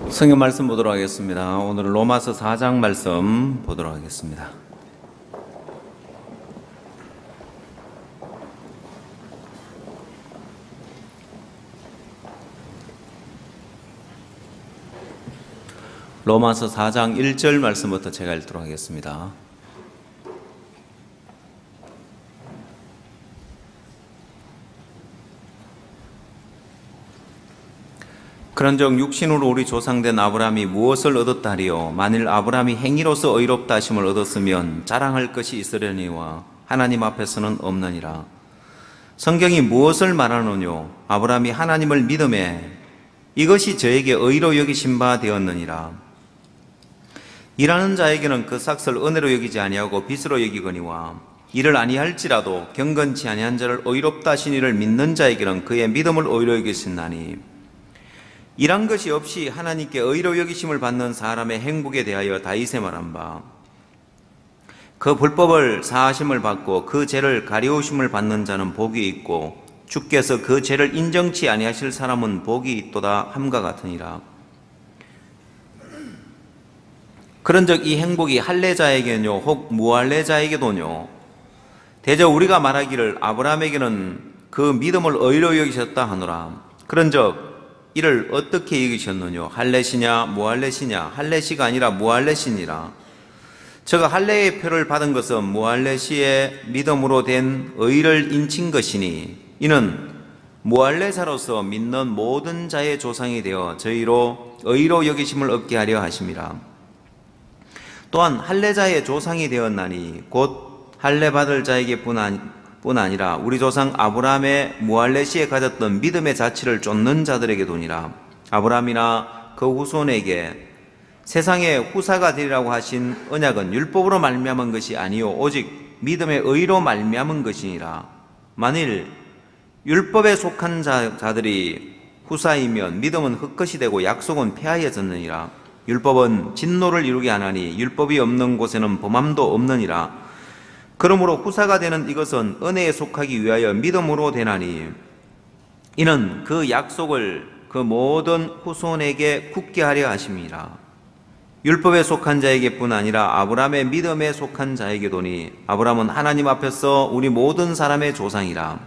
성경 말씀 보도록 하겠습니다. 오늘은 로마서 4장 말씀 보도록 하겠습니다. 로마서 4장 1절 말씀부터 제가 읽도록 하겠습니다. 그런즉 육신으로 우리 조상된 아브라함이 무엇을 얻었다 하리요? 만일 아브라함이 행위로서 의롭다 하심을 얻었으면 자랑할 것이 있으려니와 하나님 앞에서는 없느니라. 성경이 무엇을 말하노뇨? 아브라함이 하나님을 믿음에 이것이 저에게 의로 여기신 바 되었느니라. 일하는 자에게는 그 삭설 은혜로 여기지 아니하고 빚으로 여기거니와 이를 아니할지라도 경건치 아니한 자를 의롭다 하신 이를 믿는 자에게는 그의 믿음을 의로 여기신다니. 일한 것이 없이 하나님께 의로 여기심을 받는 사람의 행복에 대하여 다윗의 말한 바, 그 불법을 사하심을 받고 그 죄를 가리우심을 받는 자는 복이 있고 주께서 그 죄를 인정치 아니하실 사람은 복이 있도다 함과 같으니라. 그런즉 이 행복이 할례자에게뇨 혹 무할례자에게도뇨? 대저 우리가 말하기를 아브라함에게는 그 믿음을 의로 여기셨다 하노라. 그런즉 이를 어떻게 여기셨느뇨? 할례시냐 무할례시냐? 할례시가 아니라 무할례시니라. 저가 할례의 표를 받은 것은 무할례시의 믿음으로 된 의를 인친 것이니 이는 무할례자로서 믿는 모든 자의 조상이 되어 저희로 의로 여기심을 얻게 하려 하심이라. 또한 할례자의 조상이 되었나니 곧 할례 받을 자에게 뿐 아니라 우리 조상 아브라함의 무할례시에 가졌던 믿음의 자취를 쫓는 자들에게도니라. 아브라함이나 그 후손에게 세상의 후사가 되리라고 하신 언약은 율법으로 말미암은 것이 아니요 오직 믿음의 의로 말미암은 것이니라. 만일 율법에 속한 자들이 후사이면 믿음은 흙것이 되고 약속은 폐하여졌느니라. 율법은 진노를 이루게 하나니 율법이 없는 곳에는 범함도 없느니라. 그러므로 후사가 되는 이것은 은혜에 속하기 위하여 믿음으로 되나니 이는 그 약속을 그 모든 후손에게 굳게 하려 하심이라. 율법에 속한 자에게뿐 아니라 아브라함의 믿음에 속한 자에게도니 아브라함은 하나님 앞에서 우리 모든 사람의 조상이라.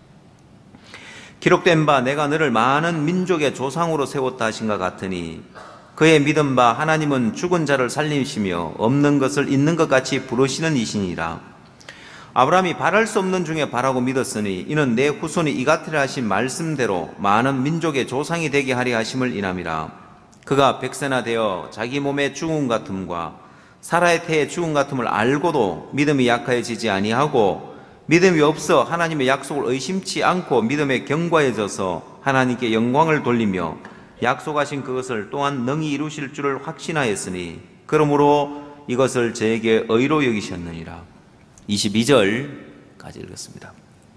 기록된 바 내가 너를 많은 민족의 조상으로 세웠다 하신가 같으니 그의 믿은 바 하나님은 죽은 자를 살리시며 없는 것을 있는 것 같이 부르시는 이시니라. 아브라함이 바랄 수 없는 중에 바라고 믿었으니 이는 내 후손이 이같으라 하신 말씀대로 많은 민족의 조상이 되게 하려 하심을 인함이라. 그가 백세나 되어 자기 몸의 죽음 같음과 사라의 태의 죽음 같음을 알고도 믿음이 약하여지지 아니하고 믿음이 없어 하나님의 약속을 의심치 않고 믿음에 견고해져서 하나님께 영광을 돌리며 약속하신 그것을 또한 능히 이루실 줄을 확신하였으니 그러므로 이것을 저에게 의로 여기셨느니라. 22절까지 읽었습니다.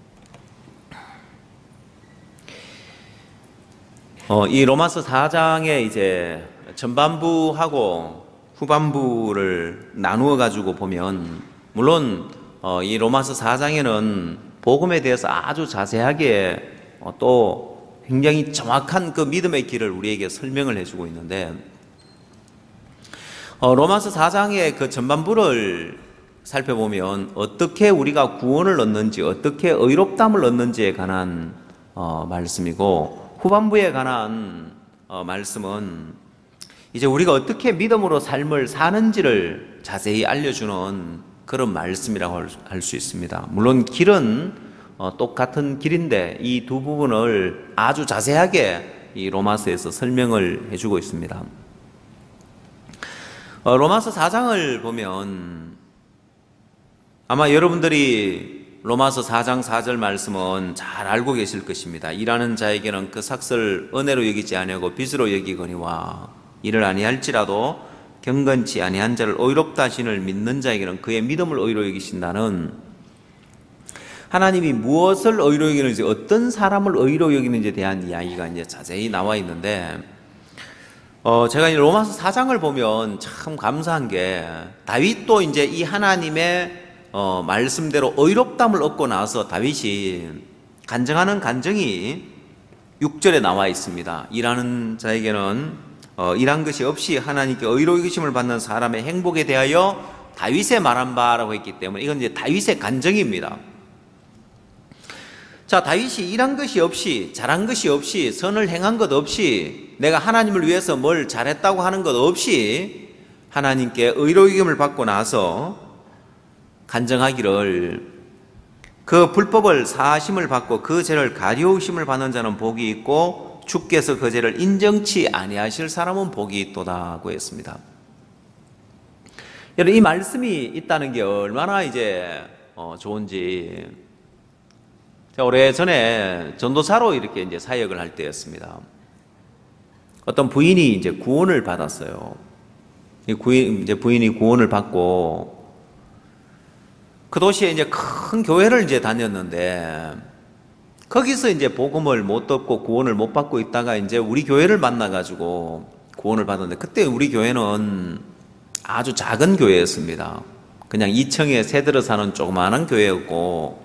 이 로마서 4장의 이제 전반부하고 후반부를 나누어 가지고 보면 물론 이 로마서 4장에는 복음에 대해서 아주 자세하게 또 굉장히 정확한 그 믿음의 길을 우리에게 설명을 해주고 있는데 로마서 4장의 그 전반부를 살펴보면 어떻게 우리가 구원을 얻는지 어떻게 의롭다함을 얻는지에 관한 말씀이고 후반부에 관한 말씀은 이제 우리가 어떻게 믿음으로 삶을 사는지를 자세히 알려주는 그런 말씀이라고 할 수 있습니다. 물론 길은 똑같은 길인데 이 두 부분을 아주 자세하게 이 로마서에서 설명을 해주고 있습니다. 로마서 4장을 보면 아마 여러분들이 로마서 4장 4절 말씀은 잘 알고 계실 것입니다. 일하는 자에게는 그 삭설 은혜로 여기지 아니하고 빚으로 여기거니와 이를 아니할지라도 경건치 아니한 자를 의롭다 하신을 믿는 자에게는 그의 믿음을 의로 여기신다는 하나님이 무엇을 의로 여기는지 어떤 사람을 의로 여기는지에 대한 이야기가 이제 자세히 나와 있는데 제가 이 로마서 4장을 보면 참 감사한 게 다윗도 이제 이 하나님의 말씀대로 의롭담을 얻고 나서 다윗이 간증하는 간증이 6절에 나와 있습니다. 일하는 자에게는 일한 것이 없이 하나님께 의로 여기심을 받는 사람의 행복에 대하여 다윗의 말한 바라고 했기 때문에 이건 이제 다윗의 간증입니다. 자, 다윗이 일한 것이 없이, 잘한 것이 없이, 선을 행한 것 없이, 내가 하나님을 위해서 뭘 잘했다고 하는 것 없이 하나님께 의로 여김을 받고 나서 간증하기를, 그 불법을 사하심을 받고 그 죄를 가리우심을 받는 자는 복이 있고 주께서 그 죄를 인정치 아니하실 사람은 복이 있도다고 했습니다. 여러분, 이 말씀이 있다는 게 얼마나 이제 좋은지. 제가 오래전에 전도사로 이렇게 이제 사역을 할 때였습니다. 어떤 부인이 이제 구원을 받았어요. 부인이 구원을 받고 그 도시에 이제 큰 교회를 이제 다녔는데 거기서 이제 복음을 못 듣고 구원을 못 받고 있다가 이제 우리 교회를 만나가지고 구원을 받았는데, 그때 우리 교회는 아주 작은 교회였습니다. 그냥 2층에 새들어 사는 조그마한 교회였고,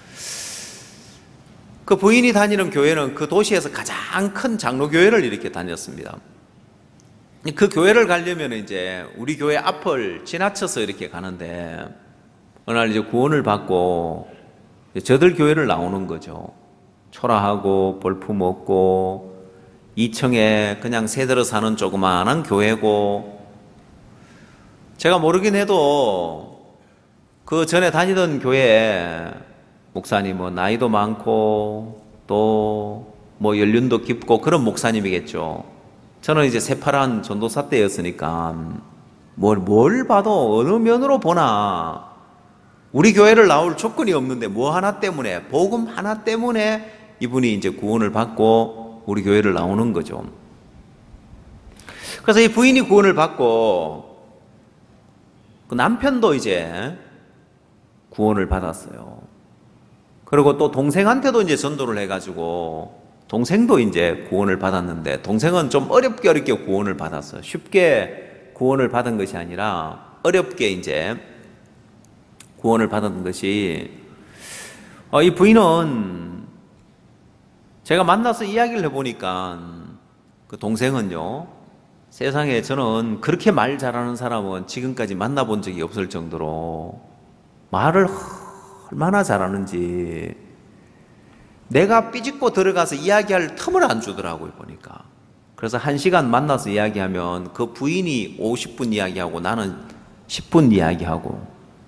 그 부인이 다니는 교회는 그 도시에서 가장 큰 장로교회를 이렇게 다녔습니다. 그 교회를 가려면 이제 우리 교회 앞을 지나쳐서 이렇게 가는데, 어느 날 이제 구원을 받고 저들 교회를 나오는 거죠. 초라하고 볼품없고 2층에 그냥 새들어 사는 조그마한 교회고, 제가 모르긴 해도 그 전에 다니던 교회에 목사님 나이도 많고 또 연륜도 깊고 그런 목사님이겠죠. 저는 이제 새파란 전도사 때였으니까 뭘 봐도 어느 면으로 보나 우리 교회를 나올 조건이 없는데 뭐 하나 때문에, 복음 하나 때문에 이분이 이제 구원을 받고 우리 교회를 나오는 거죠. 그래서 이 부인이 구원을 받고 그 남편도 이제 구원을 받았어요. 그리고 또 동생한테도 이제 전도를 해가지고 동생도 이제 구원을 받았는데, 동생은 좀 어렵게 구원을 받았어요. 쉽게 구원을 받은 것이 아니라 어렵게 이제 구원을 받은 것이, 이 부인은 제가 만나서 이야기를 해보니까 그 동생은요, 세상에 저는 그렇게 말 잘하는 사람은 지금까지 만나본 적이 없을 정도로 말을 얼마나 잘하는지, 내가 삐집고 들어가서 이야기할 틈을 안 주더라고요, 보니까. 그래서 1시간 만나서 이야기하면 그 부인이 50분 이야기하고 나는 10분 이야기하고,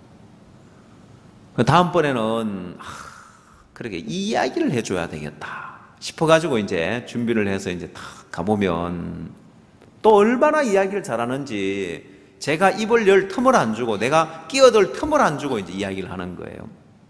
다음번에는 그렇게 이 이야기를 해줘야 되겠다 싶어가지고 이제 준비를 해서 이제 딱 가보면 또 얼마나 이야기를 잘하는지 제가 입을 열 틈을 안 주고, 내가 끼어들 틈을 안 주고 이제 이야기를 하는 거예요.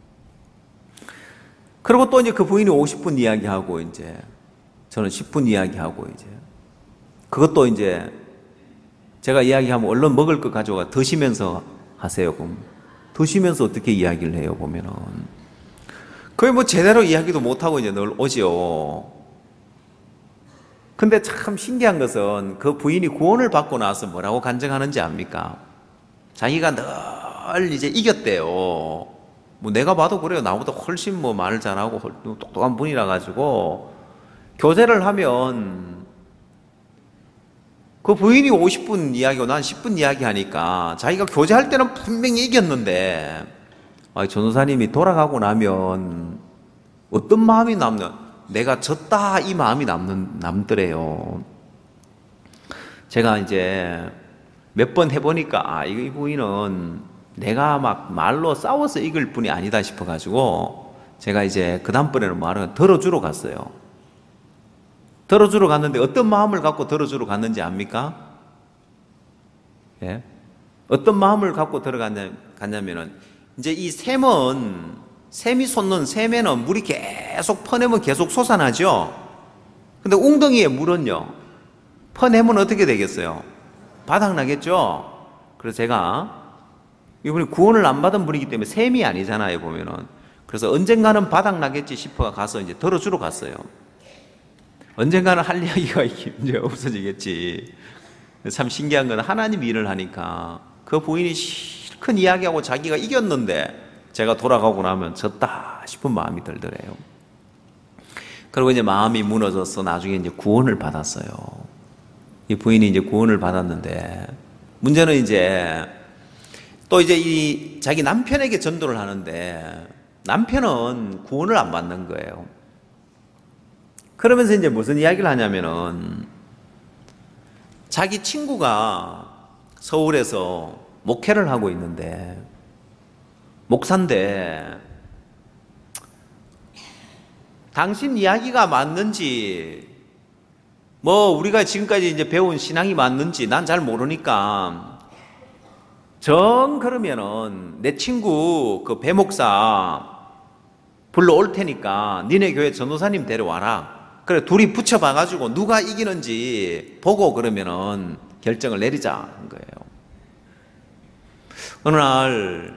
그리고 또 이제 그 부인이 50분 이야기하고 이제 저는 10분 이야기하고, 이제 그것도 이제 제가 이야기하면 얼른 먹을 거 가져가 드시면서 하세요. 그럼 드시면서 어떻게 이야기를 해요, 보면은. 거의 제대로 이야기도 못하고 이제 늘 오지요. 근데 참 신기한 것은 그 부인이 구원을 받고 나서 뭐라고 간증하는지 압니까? 자기가 늘 이제 이겼대요. 내가 봐도 그래요. 나보다 훨씬 말을 잘하고 똑똑한 분이라 가지고 교제를 하면 그 부인이 50분 이야기하고 난 10분 이야기하니까 자기가 교제할 때는 분명히 이겼는데, 전도사님이 돌아가고 나면 어떤 마음이 내가 졌다 이 마음이 남더래요. 제가 이제 몇 번 해보니까 이 부인은 내가 막 말로 싸워서 이길 분이 아니다 싶어가지고 제가 이제 그 다음번에는 말을 들어주러 갔어요. 들어주러 갔는데 어떤 마음을 갖고 들어주러 갔는지 압니까? 예? 어떤 마음을 갖고 들어갔냐면은, 이제 이 샘이 솟는 샘에는 물이 계속 퍼내면 계속 솟아나죠? 근데 웅덩이에 물은요, 퍼내면 어떻게 되겠어요? 바닥나겠죠? 그래서 제가, 이분이 구원을 안 받은 분이기 때문에 샘이 아니잖아요, 보면은. 그래서 언젠가는 바닥나겠지 싶어 가서 이제 들어주러 갔어요. 언젠가는 할 이야기가 이제 없어지겠지. 참 신기한 건 하나님 일을 하니까 그 부인이 실컷 이야기하고 자기가 이겼는데 제가 돌아가고 나면 졌다 싶은 마음이 들더래요. 그리고 이제 마음이 무너져서 나중에 이제 구원을 받았어요. 이 부인이 이제 구원을 받았는데, 문제는 이제 또 이제 이 자기 남편에게 전도를 하는데 남편은 구원을 안 받는 거예요. 그러면서 이제 무슨 이야기를 하냐면은, 자기 친구가 서울에서 목회를 하고 있는데, 목사인데, 당신 이야기가 맞는지, 뭐 우리가 지금까지 이제 배운 신앙이 맞는지 난 잘 모르니까 정 그러면은 내 친구 그 배 목사 불러올 테니까 니네 교회 전도사님 데려와라. 그래, 둘이 붙여봐가지고 누가 이기는지 보고 그러면은 결정을 내리자 한 거예요. 어느 날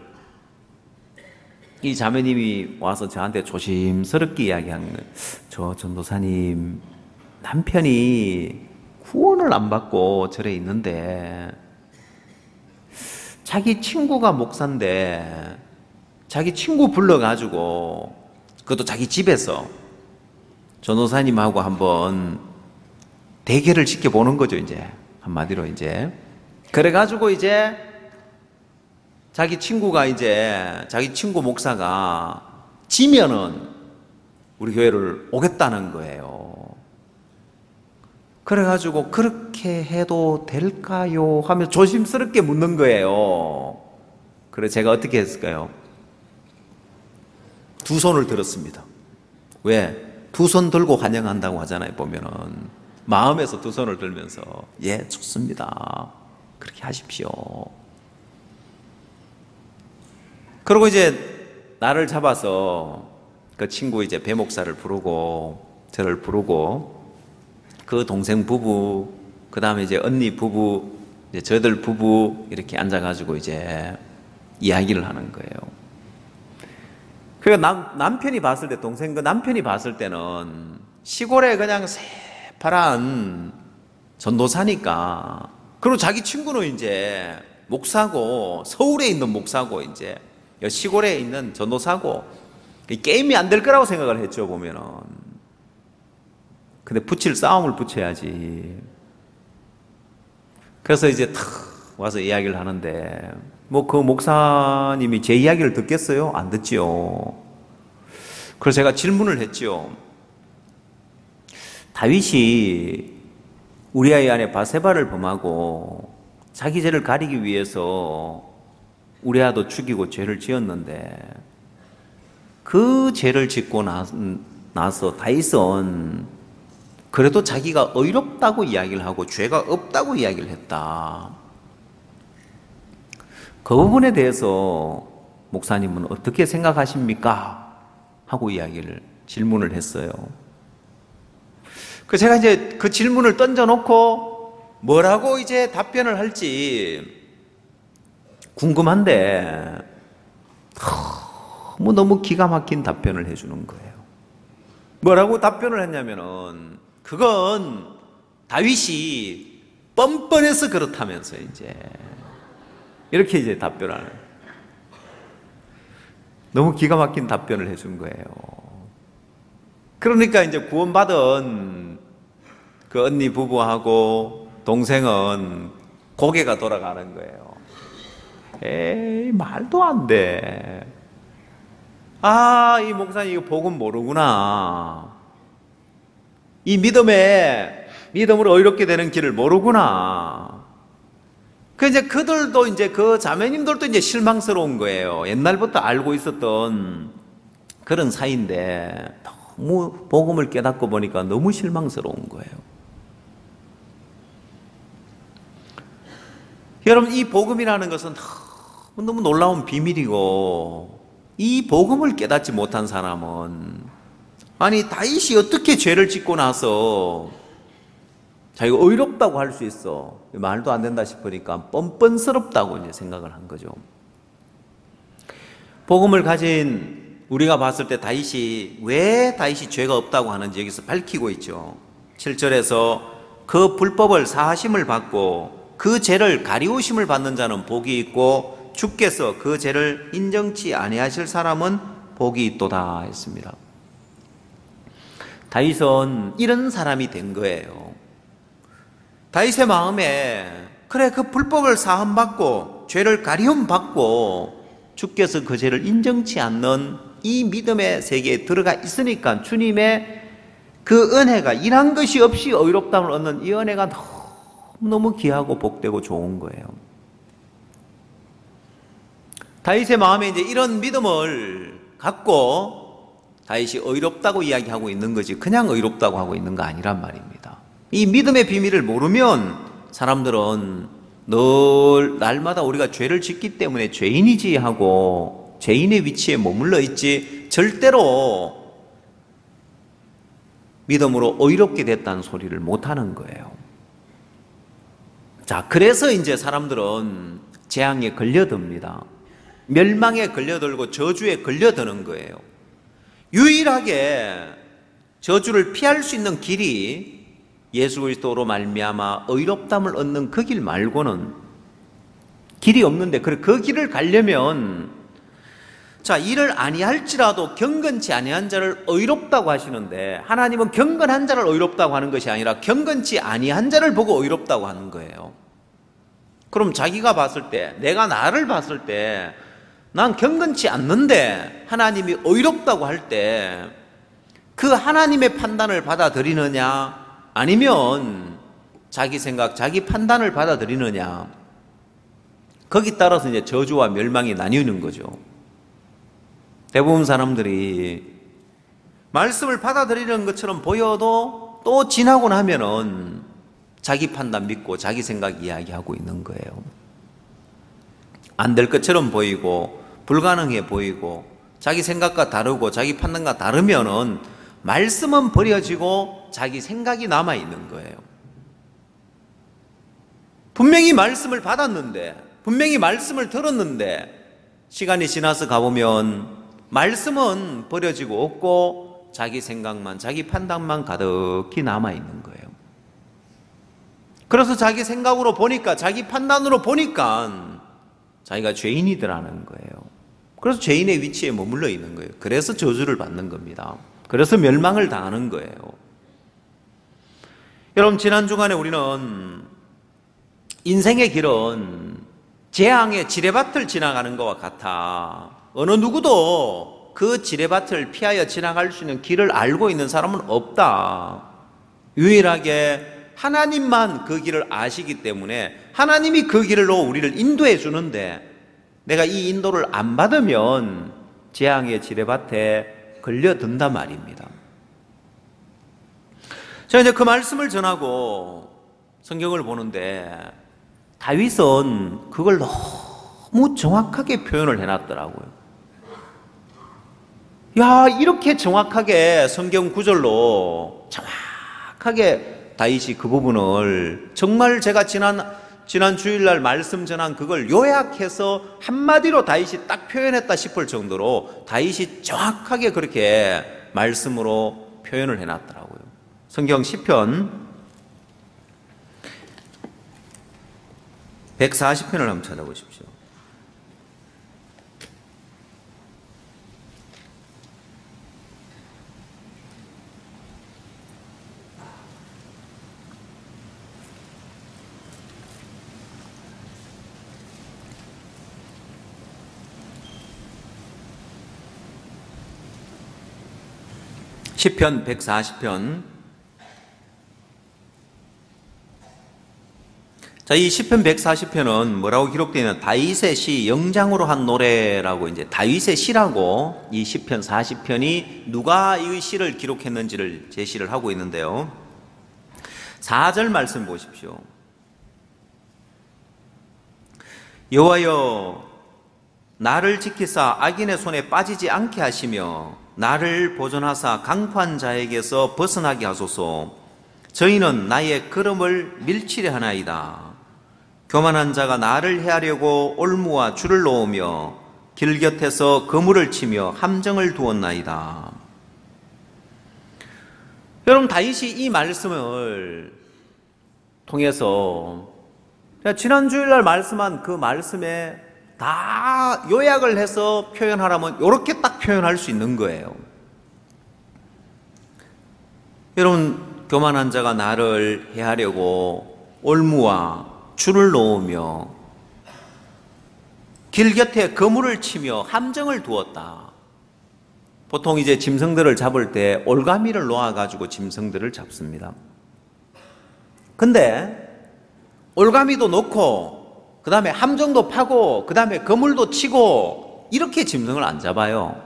이 자매님이 와서 저한테 조심스럽게 이야기하는 거예요. 저 전도사님, 남편이 구원을 안 받고 절에 있는데 자기 친구가 목사인데 자기 친구 불러가지고, 그것도 자기 집에서 전도사님하고 한번 대결을 지켜보는 거죠. 이제 한마디로 이제 그래가지고 이제 자기 친구가 이제 자기 친구 목사가 지면은 우리 교회를 오겠다는 거예요. 그래가지고 그렇게 해도 될까요? 하며 조심스럽게 묻는 거예요. 그래서 제가 어떻게 했을까요? 두 손을 들었습니다. 왜? 두 손 들고 환영한다고 하잖아요. 보면은 마음에서 두 손을 들면서 예, 좋습니다. 그렇게 하십시오. 그리고 이제 나를 잡아서 그 친구 이제 배 목사를 부르고 저를 부르고 그 동생 부부, 그 다음에 이제 언니 부부, 이제 저들 부부 이렇게 앉아가지고 이제 이야기를 하는 거예요. 그러니까 남편이 봤을 때, 동생 그 남편이 봤을 때는 시골에 그냥 새파란 전도사니까, 그리고 자기 친구는 이제 목사고, 서울에 있는 목사고, 이제 시골에 있는 전도사고, 게임이 안 될 거라고 생각을 했죠, 보면은. 근데 싸움을 붙여야지. 그래서 이제 탁 와서 이야기를 하는데, 뭐 그 목사님이 제 이야기를 듣겠어요? 안 듣지요. 그래서 제가 질문을 했죠. 다윗이 우리아의 아내 바세바를 범하고 자기 죄를 가리기 위해서 우리아도 죽이고 죄를 지었는데, 그 죄를 짓고 나서 다윗은 그래도 자기가 의롭다고 이야기를 하고 죄가 없다고 이야기를 했다. 그 부분에 대해서 목사님은 어떻게 생각하십니까? 하고 질문을 했어요. 제가 이제 그 질문을 던져놓고 뭐라고 이제 답변을 할지 궁금한데, 너무 기가 막힌 답변을 해주는 거예요. 뭐라고 답변을 했냐면은, 그건 다윗이 뻔뻔해서 그렇다면서 이렇게 이제 답변하는, 너무 기가 막힌 답변을 해준 거예요. 그러니까 이제 구원받은 그 언니 부부하고 동생은 고개가 돌아가는 거예요. 에이, 말도 안 돼. 아, 이 목사님 이거 복음 모르구나. 이 믿음으로 의롭게 되는 길을 모르구나. 그들도 이제 그 자매님들도 이제 실망스러운 거예요. 옛날부터 알고 있었던 그런 사이인데 너무 복음을 깨닫고 보니까 너무 실망스러운 거예요. 여러분, 이 복음이라는 것은 너무 놀라운 비밀이고, 이 복음을 깨닫지 못한 사람은, 아니 다윗이 어떻게 죄를 짓고 나서 자기가 의롭다고 할 수 있어? 말도 안 된다 싶으니까 뻔뻔스럽다고 이제 생각을 한 거죠. 복음을 가진 우리가 봤을 때 왜 다윗이 죄가 없다고 하는지 여기서 밝히고 있죠. 7절에서 그 불법을 사하심을 받고 그 죄를 가리우심을 받는 자는 복이 있고 주께서 그 죄를 인정치 아니하실 사람은 복이 있도다 했습니다. 다윗은 이런 사람이 된 거예요. 다윗의 마음에 그래 그 불법을 사함받고 죄를 가리움받고 주께서 그 죄를 인정치 않는 이 믿음의 세계에 들어가 있으니까 주님의 그 은혜가 일한 것이 없이 의롭다함을 얻는 이 은혜가 너무 귀하고 복되고 좋은 거예요. 다윗의 마음에 이제 이런 믿음을 갖고 다윗이 의롭다고 이야기하고 있는 거지 그냥 의롭다고 하고 있는 거 아니란 말입니다. 이 믿음의 비밀을 모르면 사람들은 늘 날마다 우리가 죄를 짓기 때문에 죄인이지 하고 죄인의 위치에 머물러 있지 절대로 믿음으로 의롭게 됐다는 소리를 못하는 거예요. 자, 그래서 이제 사람들은 재앙에 걸려듭니다. 멸망에 걸려들고 저주에 걸려드는 거예요. 유일하게 저주를 피할 수 있는 길이 예수 그리스도로 말미암아 의롭다함을 얻는 그 길 말고는 길이 없는데 그 길을 가려면 자, 이를 아니할지라도 경건치 아니한 자를 의롭다고 하시는데 하나님은 경건한 자를 의롭다고 하는 것이 아니라 경건치 아니한 자를 보고 의롭다고 하는 거예요. 그럼 자기가 봤을 때 내가 나를 봤을 때 난 경건치 않는데 하나님이 의롭다고 할 때 그 하나님의 판단을 받아들이느냐 아니면 자기 생각, 자기 판단을 받아들이느냐 거기 따라서 이제 저주와 멸망이 나뉘는 거죠. 대부분 사람들이 말씀을 받아들이는 것처럼 보여도 또 지나고 나면은 자기 판단 믿고 자기 생각 이야기하고 있는 거예요. 안 될 것처럼 보이고 불가능해 보이고 자기 생각과 다르고 자기 판단과 다르면은 말씀은 버려지고 자기 생각이 남아 있는 거예요. 분명히 말씀을 받았는데 분명히 말씀을 들었는데 시간이 지나서 가보면 말씀은 버려지고 없고 자기 생각만 자기 판단만 가득히 남아 있는 거예요. 그래서 자기 생각으로 보니까 자기 판단으로 보니까 자기가 죄인이더라는 거예요. 그래서 죄인의 위치에 머물러 있는 거예요. 그래서 저주를 받는 겁니다. 그래서 멸망을 당하는 거예요. 여러분 지난 주간에 우리는 인생의 길은 재앙의 지뢰밭을 지나가는 것과 같아 어느 누구도 그 지뢰밭을 피하여 지나갈 수 있는 길을 알고 있는 사람은 없다. 유일하게 하나님만 그 길을 아시기 때문에 하나님이 그 길로 우리를 인도해 주는데 내가 이 인도를 안 받으면 재앙의 지뢰밭에 걸려든단 말입니다. 제가 이제 그 말씀을 전하고 성경을 보는데 다윗은 그걸 너무 정확하게 표현을 해놨더라고요. 야, 이렇게 정확하게 성경 구절로 정확하게 다윗이 그 부분을 정말 제가 지난 주일날 말씀 전한 그걸 요약해서 한마디로 다윗이 딱 표현했다 싶을 정도로 다윗이 정확하게 그렇게 말씀으로 표현을 해놨더라고요. 성경 시편 140편을 한번 찾아보십시오. 시편 140편. 자, 이 시편 140편은 뭐라고 기록되어 있냐면 다윗의 시 영장으로 한 노래라고 이제 다윗의 시라고 이 시편 40편이 누가 이 시를 기록했는지를 제시를 하고 있는데요. 4절 말씀 보십시오. 여호와여 나를 지키사 악인의 손에 빠지지 않게 하시며 나를 보존하사 강포한 자에게서 벗어나게 하소서. 저희는 나의 걸음을 밀치려 하나이다. 교만한 자가 나를 해하려고 올무와 줄을 놓으며 길 곁에서 그물을 치며 함정을 두었나이다. 여러분 다윗이 이 말씀을 통해서 지난 주일날 말씀한 그 말씀에 다 요약을 해서 표현하라면 이렇게 딱 표현할 수 있는 거예요. 여러분 교만한 자가 나를 해하려고 올무와 줄을 놓으며 길 곁에 그물을 치며 함정을 두었다. 보통 이제 짐승들을 잡을 때 올가미를 놓아가지고 짐승들을 잡습니다. 근데 올가미도 놓고 그 다음에 함정도 파고 그 다음에 그물도 치고 이렇게 짐승을 안 잡아요.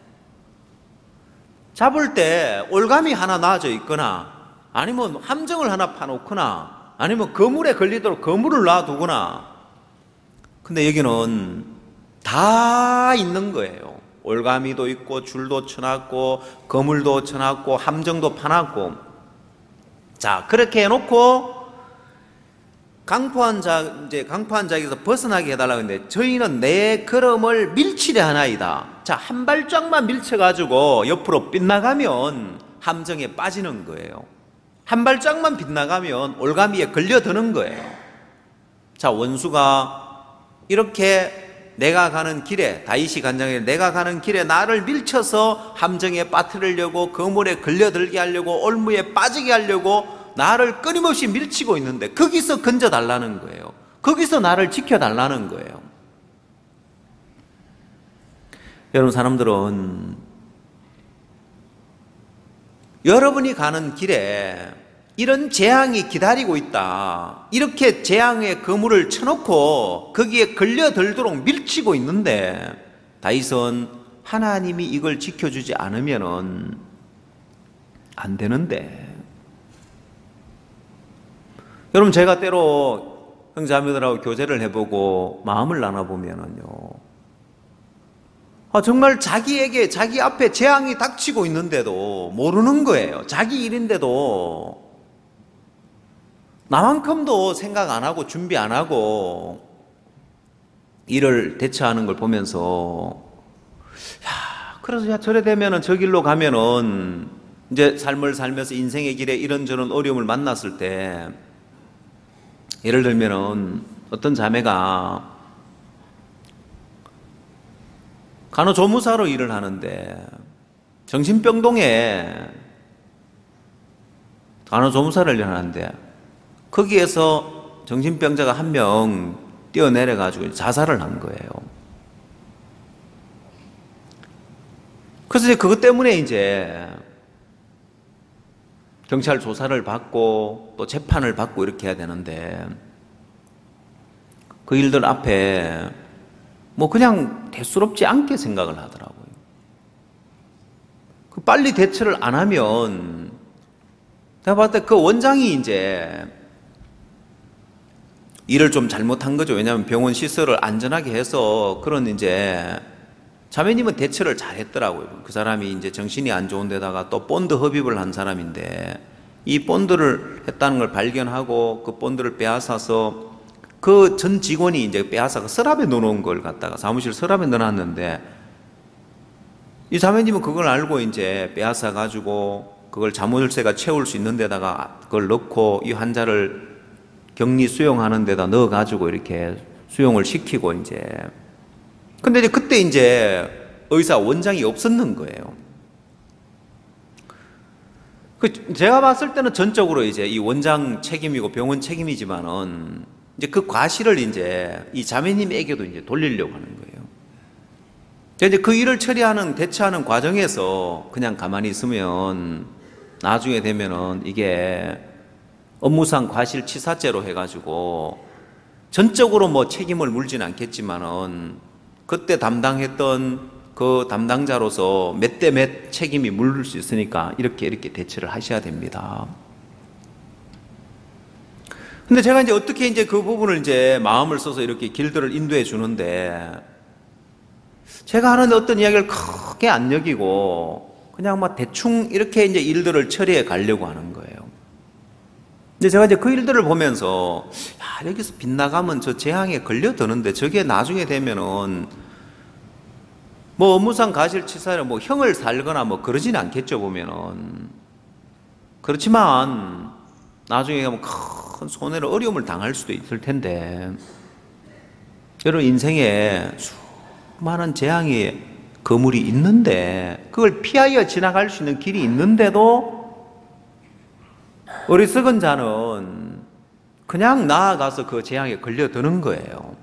잡을 때 올가미 하나 놔져 있거나 아니면 함정을 하나 파놓거나 아니면 그물에 걸리도록 그물을 놔두거나, 근데 여기는 다 있는 거예요. 올가미도 있고 줄도 쳐놨고 그물도 쳐놨고 함정도 파놨고. 자, 그렇게 해놓고 강포한 자에게서 벗어나게 해달라고 했는데 저희는 내 걸음을 밀치려 하나이다. 자, 한 발짝만 밀쳐가지고 옆으로 빗나가면 함정에 빠지는 거예요. 한 발짝만 빗나가면 올가미에 걸려드는 거예요. 자, 원수가 이렇게 내가 가는 길에, 다윗이 간장에 내가 가는 길에 나를 밀쳐서 함정에 빠뜨리려고 그물에 걸려들게 하려고 올무에 빠지게 하려고 나를 끊임없이 밀치고 있는데 거기서 건져달라는 거예요. 거기서 나를 지켜달라는 거예요. 여러분, 사람들은 여러분이 가는 길에 이런 재앙이 기다리고 있다, 이렇게 재앙의 그물을 쳐놓고 거기에 걸려들도록 밀치고 있는데 다윗은 하나님이 이걸 지켜주지 않으면 안 되는데. 여러분, 제가 때로 형제자매들하고 교제를 해보고 마음을 나눠보면은요, 정말 자기에게 자기 앞에 재앙이 닥치고 있는데도 모르는 거예요. 자기 일인데도 나만큼도 생각 안 하고 준비 안 하고 일을 대처하는 걸 보면서, 그래서 저래 되면은 저 길로 가면은 이제 삶을 살면서 인생의 길에 이런저런 어려움을 만났을 때, 예를 들면은 어떤 자매가 간호조무사로 일을 하는데 정신병동에 간호조무사를 일을 하는데 거기에서 정신병자가 한 명 뛰어내려가지고 자살을 한 거예요. 그래서 이제 그것 때문에 이제 경찰 조사를 받고 또 재판을 받고 이렇게 해야 되는데 그 일들 앞에 뭐 그냥 대수롭지 않게 생각을 하더라고요. 빨리 대처를 안 하면, 내가 봤을 때 그 원장이 이제 일을 좀 잘못한 거죠. 왜냐하면 병원 시설을 안전하게 해서 그런 이제, 자매님은 대처를 잘 했더라고요. 그 사람이 이제 정신이 안 좋은 데다가 또 본드 흡입을 한 사람인데 이 본드를 했다는 걸 발견하고 그 본드를 빼앗아서 그 전 직원이 이제 빼앗아서 서랍에 넣어놓은 걸 갖다가 사무실 서랍에 넣어놨는데 이 자매님은 그걸 알고 이제 빼앗아가지고 그걸 자물쇠가 채울 수 있는 데다가 그걸 넣고 이 환자를 격리 수용하는 데다 넣어가지고 이렇게 수용을 시키고 이제. 근데 이제 그때 이제 의사 원장이 없었는 거예요. 제가 봤을 때는 전적으로 이제 이 원장 책임이고 병원 책임이지만은 이제 그 과실을 이제 이 자매님에게도 이제 돌리려고 하는 거예요. 이제 그 일을 처리하는, 대처하는 과정에서 그냥 가만히 있으면 나중에 되면은 이게 업무상 과실치사죄로 해가지고 전적으로 뭐 책임을 물지는 않겠지만은 그때 담당했던 그 담당자로서 몇 대 몇 책임이 물을 수 있으니까 이렇게 대처를 하셔야 됩니다. 근데 제가 이제 어떻게 이제 그 부분을 이제 마음을 써서 이렇게 길들을 인도해 주는데, 제가 하는 어떤 이야기를 크게 안 여기고 그냥 막 대충 이렇게 이제 일들을 처리해 가려고 하는 거예요. 근데 제가 이제 그 일들을 보면서, 여기서 빗나가면 저 재앙에 걸려드는데 저게 나중에 되면은 뭐 업무상 과실치사로 뭐 형을 살거나 뭐 그러진 않겠죠, 보면은. 그렇지만 나중에 가면 큰 손해를, 어려움을 당할 수도 있을 텐데, 여러분 인생에 수많은 재앙의 그물이 있는데 그걸 피하여 지나갈 수 있는 길이 있는데도 어리석은 자는 그냥 나아가서 그 재앙에 걸려드는 거예요.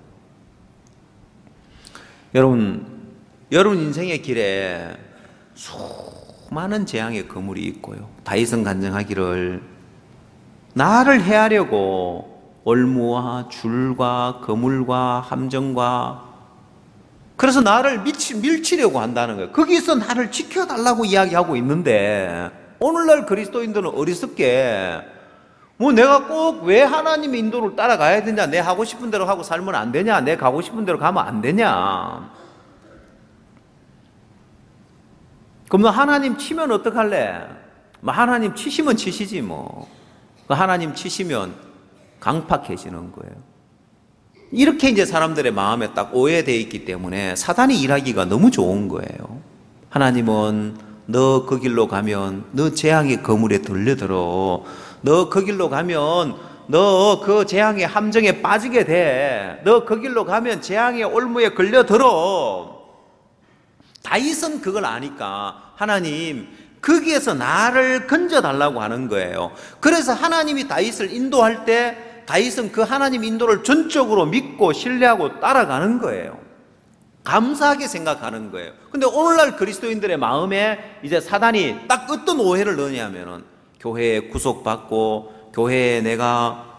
여러분 인생의 길에 수많은 재앙의 그물이 있고요. 다윗은 간증하기를 나를 해하려고 올무와 줄과 그물과 함정과 그래서 나를 밀치려고 한다는 거예요. 거기서 나를 지켜달라고 이야기하고 있는데 오늘날 그리스도인들은 어리석게 뭐 내가 꼭 왜 하나님의 인도를 따라가야 되냐, 내 하고 싶은 대로 하고 살면 안 되냐, 내 가고 싶은 대로 가면 안 되냐. 그럼 너 하나님 치면 어떡할래? 뭐 하나님 치시면 치시지 뭐. 하나님 치시면 강팍해지는 거예요. 이렇게 이제 사람들의 마음에 딱 오해되어 있기 때문에 사단이 일하기가 너무 좋은 거예요. 하나님은 너 그 길로 가면 너 재앙의 거물에 들려들어. 너 그 길로 가면 너 그 재앙의 함정에 빠지게 돼. 너 그 길로 가면 재앙의 올무에 걸려들어. 다윗은 그걸 아니까 하나님 거기에서 나를 건져달라고 하는 거예요. 그래서 하나님이 다윗을 인도할 때 다윗은 그 하나님 인도를 전적으로 믿고 신뢰하고 따라가는 거예요. 감사하게 생각하는 거예요. 근데 오늘날 그리스도인들의 마음에 이제 사단이 딱 어떤 오해를 넣냐면은 교회에 구속받고 교회에 내가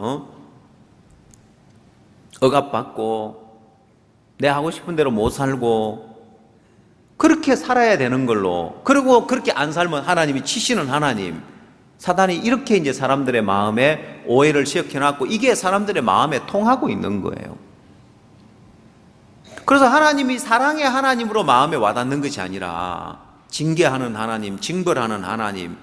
억압받고 내 하고 싶은 대로 못 살고 그렇게 살아야 되는 걸로, 그리고 그렇게 안 살면 하나님이 치시는 하나님, 사단이 이렇게 이제 사람들의 마음에 오해를 시켜놨고 이게 사람들의 마음에 통하고 있는 거예요. 그래서 하나님이 사랑의 하나님으로 마음에 와닿는 것이 아니라 징계하는 하나님, 징벌하는 하나님,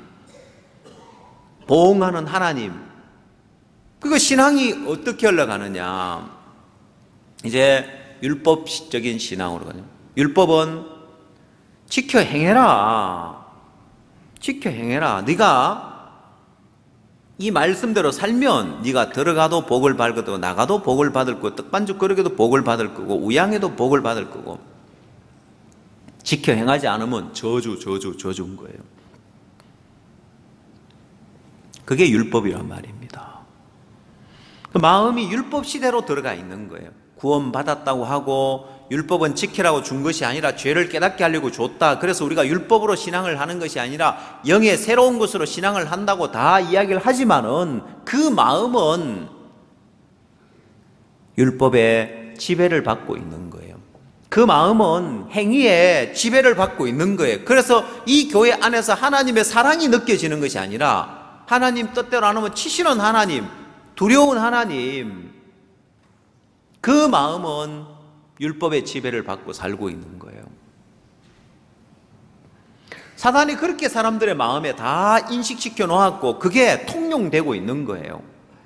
보응하는 하나님. 그거 신앙이 어떻게 흘러가느냐? 이제 율법적인 신앙으로 가요. 율법은 지켜 행해라. 지켜 행해라. 네가 이 말씀대로 살면 네가 들어가도 복을 받을 거고 나가도 복을 받을 거고 떡반죽 거르게도 복을 받을 거고 우양에도 복을 받을 거고 지켜 행하지 않으면 저주인 거예요. 그게 율법이란 말입니다. 그 마음이 율법 시대로 들어가 있는 거예요. 구원받았다고 하고 율법은 지키라고 준 것이 아니라 죄를 깨닫게 하려고 줬다. 그래서 우리가 율법으로 신앙을 하는 것이 아니라 영의 새로운 것으로 신앙을 한다고 다 이야기를 하지만은 그 마음은 율법의 지배를 받고 있는 거예요. 그 마음은 행위에 지배를 받고 있는 거예요. 그래서 이 교회 안에서 하나님의 사랑이 느껴지는 것이 아니라 하나님 뜻대로 안 하면 치시는 하나님, 두려운 하나님, 그 마음은 율법의 지배를 받고 살고 있는 거예요. 사단이 그렇게 사람들의 마음에 다 인식시켜 놓았고 그게 통용되고 있는 거예요.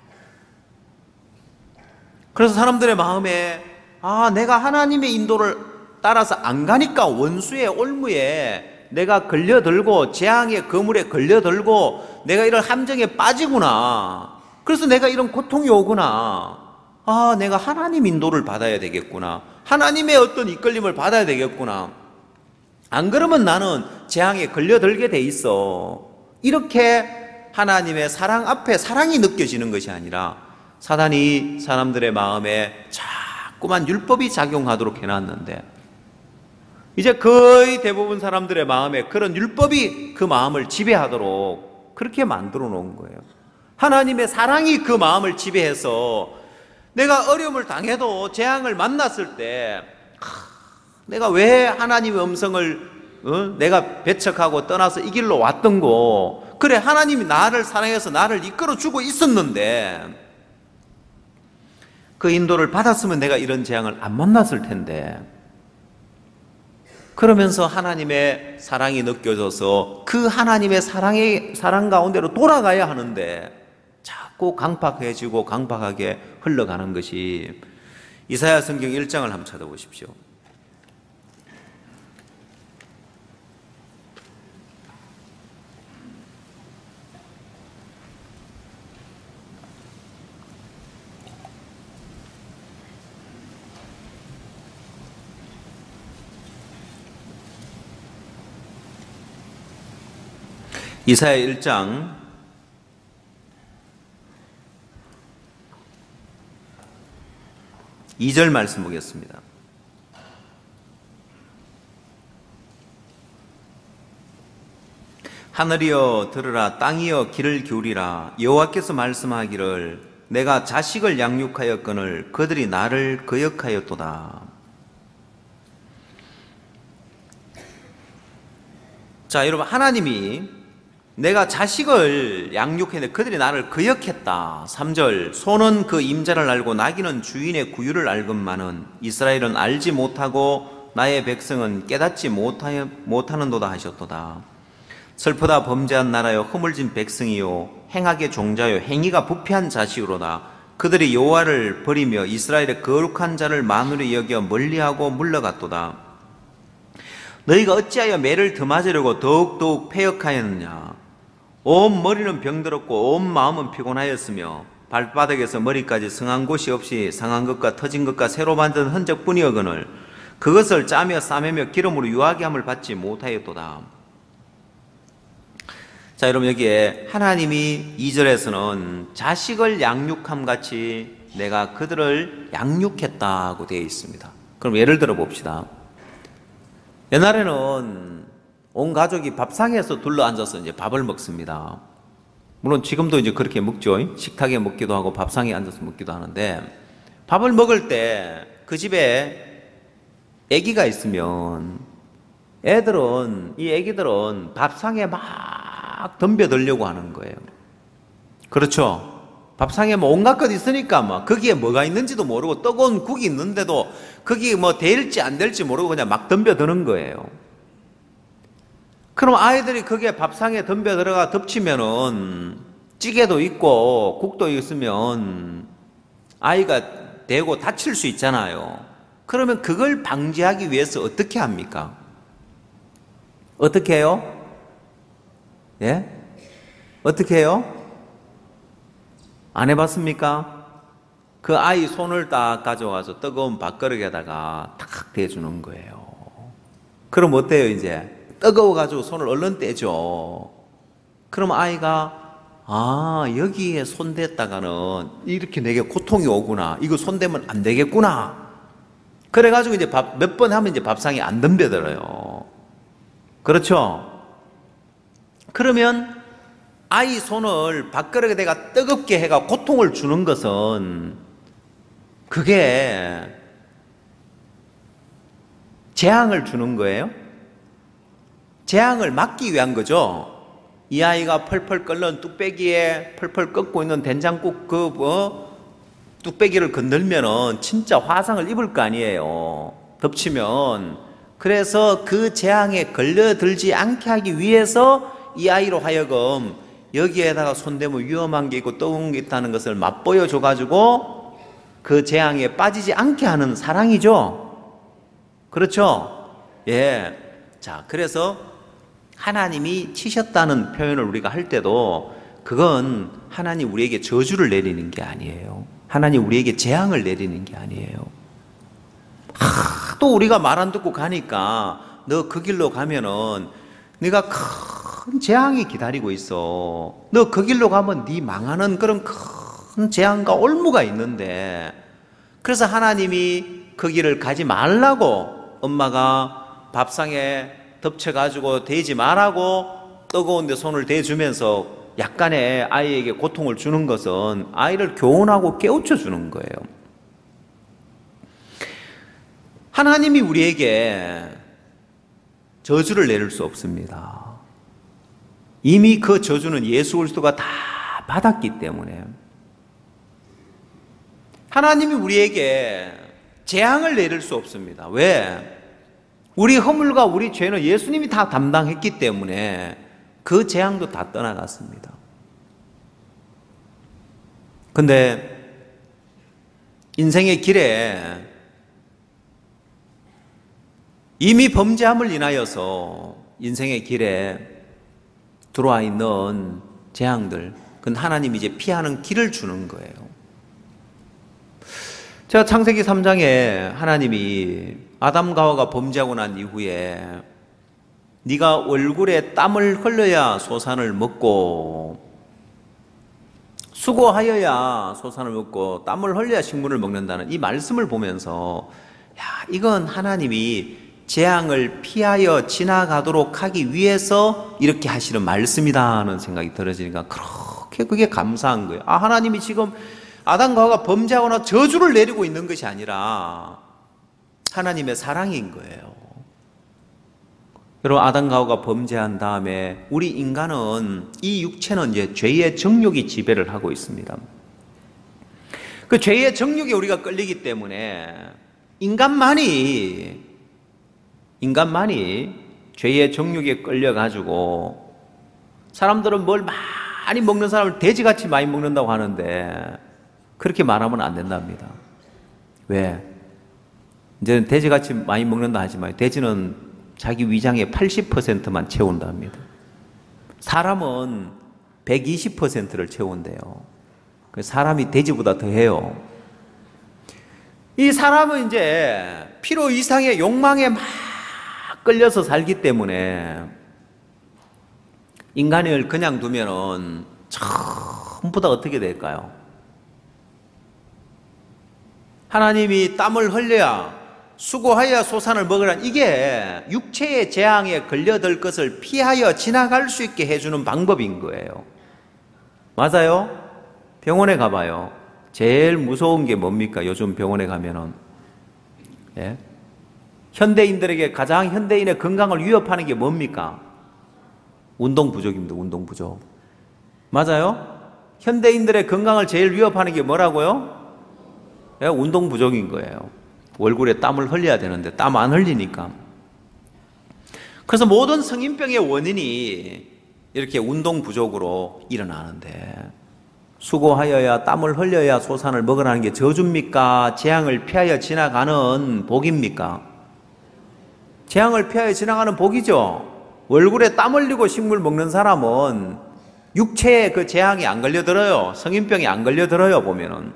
그래서 사람들의 마음에 내가 하나님의 인도를 따라서 안 가니까 원수의 올무에 내가 걸려들고 재앙의 거물에 걸려들고 내가 이런 함정에 빠지구나. 그래서 내가 이런 고통이 오구나. 내가 하나님 인도를 받아야 되겠구나. 하나님의 어떤 이끌림을 받아야 되겠구나. 안 그러면 나는 재앙에 걸려들게 돼 있어. 이렇게 하나님의 사랑 앞에 사랑이 느껴지는 것이 아니라 사단이 사람들의 마음에 자꾸만 율법이 작용하도록 해놨는데 이제 거의 대부분 사람들의 마음에 그런 율법이 그 마음을 지배하도록 그렇게 만들어 놓은 거예요. 하나님의 사랑이 그 마음을 지배해서 내가 어려움을 당해도 재앙을 만났을 때 내가 왜 하나님의 음성을 내가 배척하고 떠나서 이 길로 왔던고, 그래 하나님이 나를 사랑해서 나를 이끌어주고 있었는데 그 인도를 받았으면 내가 이런 재앙을 안 만났을 텐데, 그러면서 하나님의 사랑이 느껴져서 그 하나님의 사랑 가운데로 돌아가야 하는데 자꾸 강팍해지고 강팍하게 흘러가는 것이 이사야 성경 1장을 한번 찾아보십시오. 이사야 1장 2절 말씀 보겠습니다. 하늘이여 들으라, 땅이여 귀를 기울이라. 여호와께서 말씀하기를 내가 자식을 양육하였거늘 그들이 나를 거역하였도다. 자, 여러분, 하나님이 내가 자식을 양육했는데 그들이 나를 거역했다. 3절, 소는 그 임자를 알고 나귀는 주인의 구유를 알건만은 이스라엘은 알지 못하고 나의 백성은 깨닫지 못하는도다 하셨도다. 슬프다, 범죄한 나라여, 허물진 백성이요, 행악의 종자요, 행위가 부패한 자식으로다. 그들이 여호와를 버리며 이스라엘의 거룩한 자를 만으로 여겨 멀리하고 물러갔도다. 너희가 어찌하여 매를 더 맞으려고 더욱더욱 패역하였느냐. 온 머리는 병들었고 온 마음은 피곤하였으며 발바닥에서 머리까지 성한 곳이 없이 상한 것과 터진 것과 새로 만든 흔적뿐이었거늘 그것을 짜며 싸매며 기름으로 유하게 함을 받지 못하였도다. 자, 여러분, 여기에 하나님이 2절에서는 자식을 양육함 같이 내가 그들을 양육했다고 되어 있습니다. 그럼 예를 들어 봅시다. 옛날에는 온 가족이 밥상에서 둘러앉아서 이제 밥을 먹습니다. 물론 지금도 이제 그렇게 먹죠. 식탁에 먹기도 하고 밥상에 앉아서 먹기도 하는데, 밥을 먹을 때 그 집에 아기가 있으면 이 아기들은 밥상에 막 덤벼들려고 하는 거예요. 그렇죠? 밥상에 뭐 온갖 것 있으니까 막 거기에 뭐가 있는지도 모르고 뜨거운 국이 있는데도 거기 뭐 될지 안 될지 모르고 그냥 막 덤벼드는 거예요. 그럼 아이들이 거기에 밥상에 덤벼들어가 덮치면은 찌개도 있고 국도 있으면 아이가 대고 다칠 수 있잖아요. 그러면 그걸 방지하기 위해서 어떻게 합니까? 어떻게 해요? 예? 어떻게 해요? 안 해봤습니까? 그 아이 손을 딱 가져와서 뜨거운 밥그릇에다가 탁 대주는 거예요. 그럼 어때요, 이제? 뜨거워가지고 손을 얼른 떼죠. 그럼 아이가, 여기에 손 댔다가는 이렇게 내게 고통이 오구나. 이거 손 대면 안 되겠구나. 그래가지고 이제 몇 번 하면 이제 밥상에 안 덤벼들어요. 그렇죠? 그러면 아이 손을 밥그릇에 내가 뜨겁게 해가 고통을 주는 것은 그게 재앙을 주는 거예요? 재앙을 막기 위한 거죠. 이 아이가 펄펄 끓는 뚝배기에 펄펄 끓고 있는 된장국 뚝배기를 건들면은 진짜 화상을 입을 거 아니에요. 덮치면. 그래서 그 재앙에 걸려들지 않게 하기 위해서 이 아이로 하여금 여기에다가 손대면 위험한 게 있고 뜨거운 게 있다는 것을 맛보여 줘가지고 그 재앙에 빠지지 않게 하는 사랑이죠. 그렇죠? 예. 자, 그래서 하나님이 치셨다는 표현을 우리가 할 때도 그건 하나님 우리에게 저주를 내리는 게 아니에요. 하나님 우리에게 재앙을 내리는 게 아니에요. 또 우리가 말 안 듣고 가니까 너 그 길로 가면은 네가 큰 재앙이 기다리고 있어. 너 그 길로 가면 네 망하는 그런 큰 재앙과 올무가 있는데, 그래서 하나님이 그 길을 가지 말라고 엄마가 밥상에 덮쳐가지고 대지 말라고 뜨거운 데 손을 대주면서 약간의 아이에게 고통을 주는 것은 아이를 교훈하고 깨우쳐 주는 거예요. 하나님이 우리에게 저주를 내릴 수 없습니다. 이미 그 저주는 예수 그리스도가 다 받았기 때문에. 하나님이 우리에게 재앙을 내릴 수 없습니다. 왜? 우리 허물과 우리 죄는 예수님이 다 담당했기 때문에 그 재앙도 다 떠나갔습니다. 근데 인생의 길에 이미 범죄함을 인하여서 인생의 길에 들어와 있는 재앙들, 그건 하나님이 이제 피하는 길을 주는 거예요. 제가 창세기 3장에 하나님이 아담과 하와가 범죄하고 난 이후에 네가 얼굴에 땀을 흘려야 소산을 먹고 수고하여야 소산을 먹고 땀을 흘려야 식물을 먹는다는 이 말씀을 보면서 야, 이건 하나님이 재앙을 피하여 지나가도록 하기 위해서 이렇게 하시는 말씀이다 하는 생각이 들어지니까 그렇게 그게 감사한 거예요. 아, 하나님이 지금 아담과 하와가 범죄하거나 저주를 내리고 있는 것이 아니라 하나님의 사랑인 거예요. 여러분, 아담과 하와가 범죄한 다음에 우리 인간은 이 육체는 이제 죄의 정욕이 지배를 하고 있습니다. 그 죄의 정욕에 우리가 끌리기 때문에 인간만이 죄의 정욕에 끌려가지고 사람들은 뭘 많이 먹는 사람을 돼지같이 많이 먹는다고 하는데 그렇게 말하면 안 된답니다. 왜? 이제는 돼지같이 많이 먹는다 하지 마요. 돼지는 자기 위장의 80%만 채운답니다. 사람은 120%를 채운대요. 사람이 돼지보다 더 해요. 이 사람은 이제 필요 이상의 욕망에 막 끌려서 살기 때문에 인간을 그냥 두면은 전부 다 어떻게 될까요? 하나님이 땀을 흘려야 수고하여 소산을 먹으라, 이게 육체의 재앙에 걸려들 것을 피하여 지나갈 수 있게 해주는 방법인 거예요. 맞아요? 병원에 가봐요. 제일 무서운 게 뭡니까? 요즘 병원에 가면은, 예? 현대인들에게 가장 현대인의 건강을 위협하는 게 뭡니까? 운동 부족입니다. 운동 부족. 맞아요? 현대인들의 건강을 제일 위협하는 게 뭐라고요? 예, 운동 부족인 거예요. 얼굴에 땀을 흘려야 되는데 땀 안 흘리니까. 그래서 모든 성인병의 원인이 이렇게 운동 부족으로 일어나는데, 수고하여야 땀을 흘려야 소산을 먹으라는 게 저주입니까? 재앙을 피하여 지나가는 복입니까? 재앙을 피하여 지나가는 복이죠. 얼굴에 땀 흘리고 식물 먹는 사람은 육체에 그 재앙이 안 걸려들어요. 성인병이 안 걸려들어요, 보면은.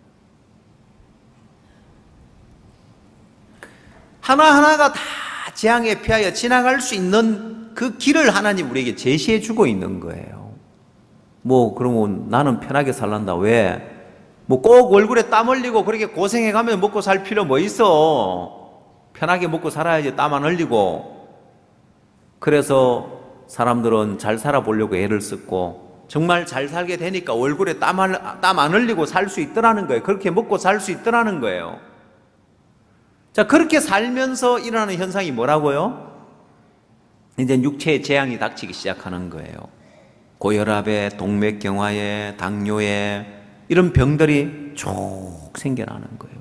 하나하나가 다 재앙에 피하여 지나갈 수 있는 그 길을 하나님 우리에게 제시해 주고 있는 거예요. 그러면 나는 편하게 살란다. 왜? 꼭 얼굴에 땀 흘리고 그렇게 고생해 가면 먹고 살 필요 뭐 있어? 편하게 먹고 살아야지, 땀 안 흘리고. 그래서 사람들은 잘 살아보려고 애를 쓰고, 정말 잘 살게 되니까 얼굴에 땀 안 흘리고 살 수 있더라는 거예요. 그렇게 먹고 살 수 있더라는 거예요. 자, 그렇게 살면서 일어나는 현상이 뭐라고요? 이제 육체의 재앙이 닥치기 시작하는 거예요. 고혈압에, 동맥경화에, 당뇨에, 이런 병들이 쭉 생겨나는 거예요.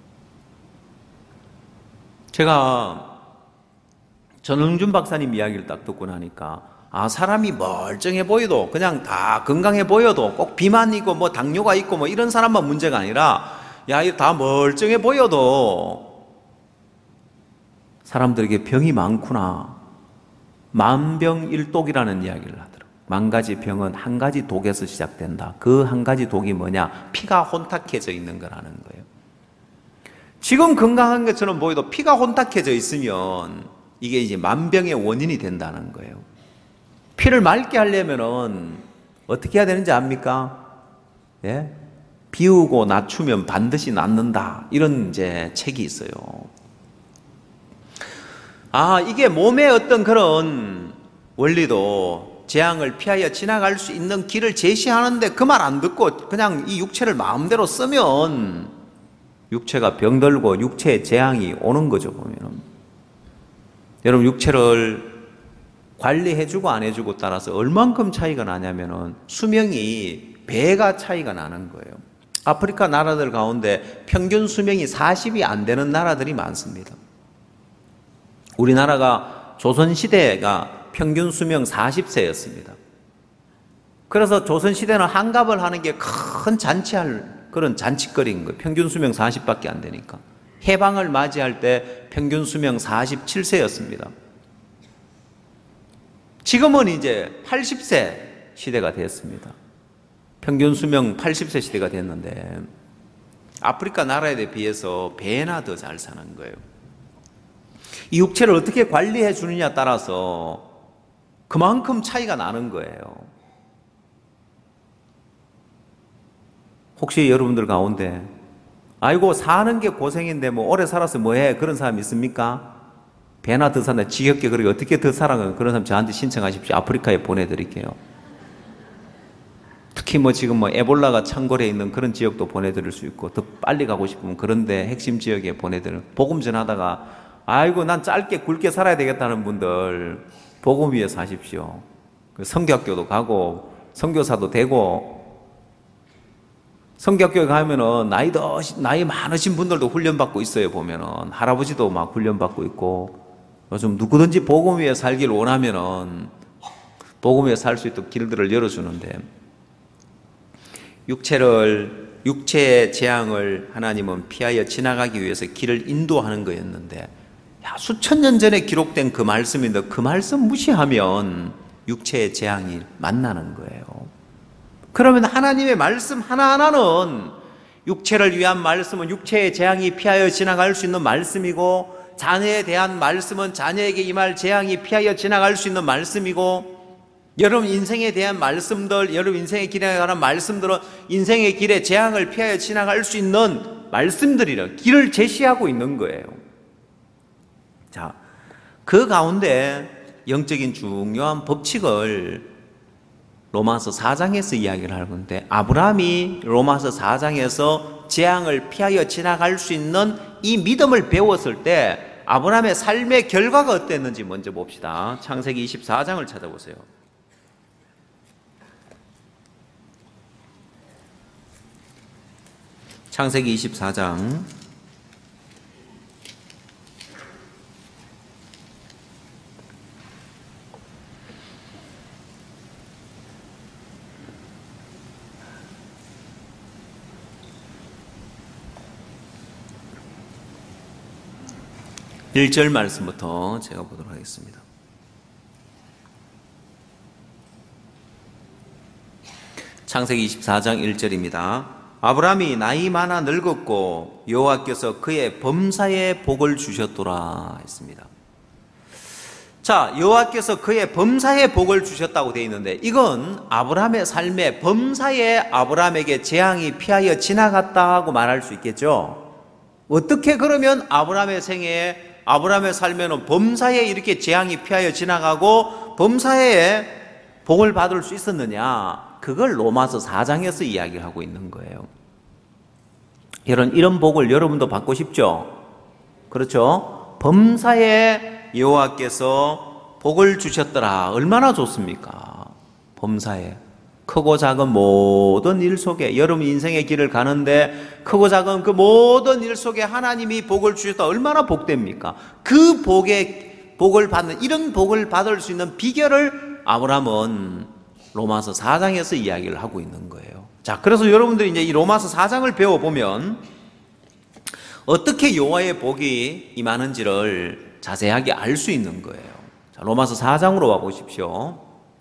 제가 전흥준 박사님 이야기를 딱 듣고 나니까, 사람이 멀쩡해 보여도, 그냥 다 건강해 보여도, 꼭 비만이고 당뇨가 있고 이런 사람만 문제가 아니라, 이거 다 멀쩡해 보여도 사람들에게 병이 많구나. 만병일독이라는 이야기를 하더라고요. 만 가지 병은 한 가지 독에서 시작된다. 그 한 가지 독이 뭐냐? 피가 혼탁해져 있는 거라는 거예요. 지금 건강한 것처럼 보여도 피가 혼탁해져 있으면 이게 이제 만병의 원인이 된다는 거예요. 피를 맑게 하려면은 어떻게 해야 되는지 압니까? 예? 비우고 낮추면 반드시 낫는다. 이런 이제 책이 있어요. 이게 몸의 어떤 그런 원리도 재앙을 피하여 지나갈 수 있는 길을 제시하는데 그 말 안 듣고 그냥 이 육체를 마음대로 쓰면 육체가 병들고 육체의 재앙이 오는 거죠, 보면은. 여러분, 육체를 관리해주고 안 해주고 따라서 얼만큼 차이가 나냐면은 수명이 배가 차이가 나는 거예요. 아프리카 나라들 가운데 평균 수명이 40이 안 되는 나라들이 많습니다. 우리나라가 조선시대가 평균 수명 40세였습니다. 그래서 조선시대는 한갑을 하는 게 큰 잔치할 그런 잔치거리인 거예요. 평균 수명 40밖에 안 되니까. 해방을 맞이할 때 평균 수명 47세였습니다. 지금은 이제 80세 시대가 됐습니다. 평균 수명 80세 시대가 됐는데 아프리카 나라에 비해서 배나 더 잘 사는 거예요. 이 육체를 어떻게 관리해 주느냐에 따라서 그만큼 차이가 나는 거예요. 혹시 여러분들 가운데 아이고 사는 게 고생인데 뭐 오래 살아서 뭐해 그런 사람 있습니까? 배나 더 산다 지겹게 그러게 어떻게 더 살아가요? 그런 사람 저한테 신청하십시오. 아프리카에 보내드릴게요. 특히 뭐 지금 뭐 에볼라가 창궐해 있는 그런 지역도 보내드릴 수 있고 더 빨리 가고 싶으면 그런데 핵심 지역에 보내드릴 복음 전하다가 아이고 난 짧게 굵게 살아야 되겠다는 분들 복음 위에 사십시오. 성교학교도 가고 선교사도 되고 성교학교에 가면은 나이 많으신 분들도 훈련받고 있어요. 보면은 할아버지도 막 훈련받고 있고 좀 누구든지 복음 위에 살기를 원하면은 복음 위에 살 수 있도록 길들을 열어주는데 육체의 재앙을 하나님은 피하여 지나가기 위해서 길을 인도하는 거였는데 수천 년 전에 기록된 그 말씀인데 그 말씀 무시하면 육체의 재앙이 만나는 거예요. 그러면 하나님의 말씀 하나하나는 육체를 위한 말씀은 육체의 재앙이 피하여 지나갈 수 있는 말씀이고 자녀에 대한 말씀은 자녀에게 임할 재앙이 피하여 지나갈 수 있는 말씀이고 여러분 인생에 대한 말씀들, 여러분 인생의 길에 관한 말씀들은 인생의 길에 재앙을 피하여 지나갈 수 있는 말씀들이라 길을 제시하고 있는 거예요. 자, 그 가운데 영적인 중요한 법칙을 로마서 4장에서 이야기를 하는 건데 아브라함이 로마서 4장에서 재앙을 피하여 지나갈 수 있는 이 믿음을 배웠을 때 아브라함의 삶의 결과가 어땠는지 먼저 봅시다. 창세기 24장을 찾아보세요. 창세기 24장 1절 말씀부터 제가 보도록 하겠습니다. 창세기 24장 1절입니다. 아브라함이 나이 많아 늙었고 여호와께서 그의 범사에 복을 주셨더라 했습니다. 자, 여호와께서 그의 범사에 복을 주셨다고 되어 있는데 이건 아브라함의 삶에 범사에 아브라함에게 재앙이 피하여 지나갔다고 말할 수 있겠죠. 어떻게 그러면 아브라함의 생애에 아브라함의 삶에는 범사에 이렇게 재앙이 피하여 지나가고 범사에 복을 받을 수 있었느냐? 그걸 로마서 4장에서 이야기를 하고 있는 거예요. 이런 복을 여러분도 받고 싶죠? 그렇죠? 범사에 여호와께서 복을 주셨더라. 얼마나 좋습니까? 범사에 크고 작은 모든 일 속에 여러분 인생의 길을 가는데 크고 작은 그 모든 일 속에 하나님이 복을 주셨다. 얼마나 복됩니까? 그 복을 받는 이런 복을 받을 수 있는 비결을 아브라함은 로마서 4장에서 이야기를 하고 있는 거예요. 자, 그래서 여러분들이 이제 이 로마서 4장을 배워보면 어떻게 여호와의 복이 임하는지를 자세하게 알 수 있는 거예요. 자, 로마서 4장으로 와보십시오.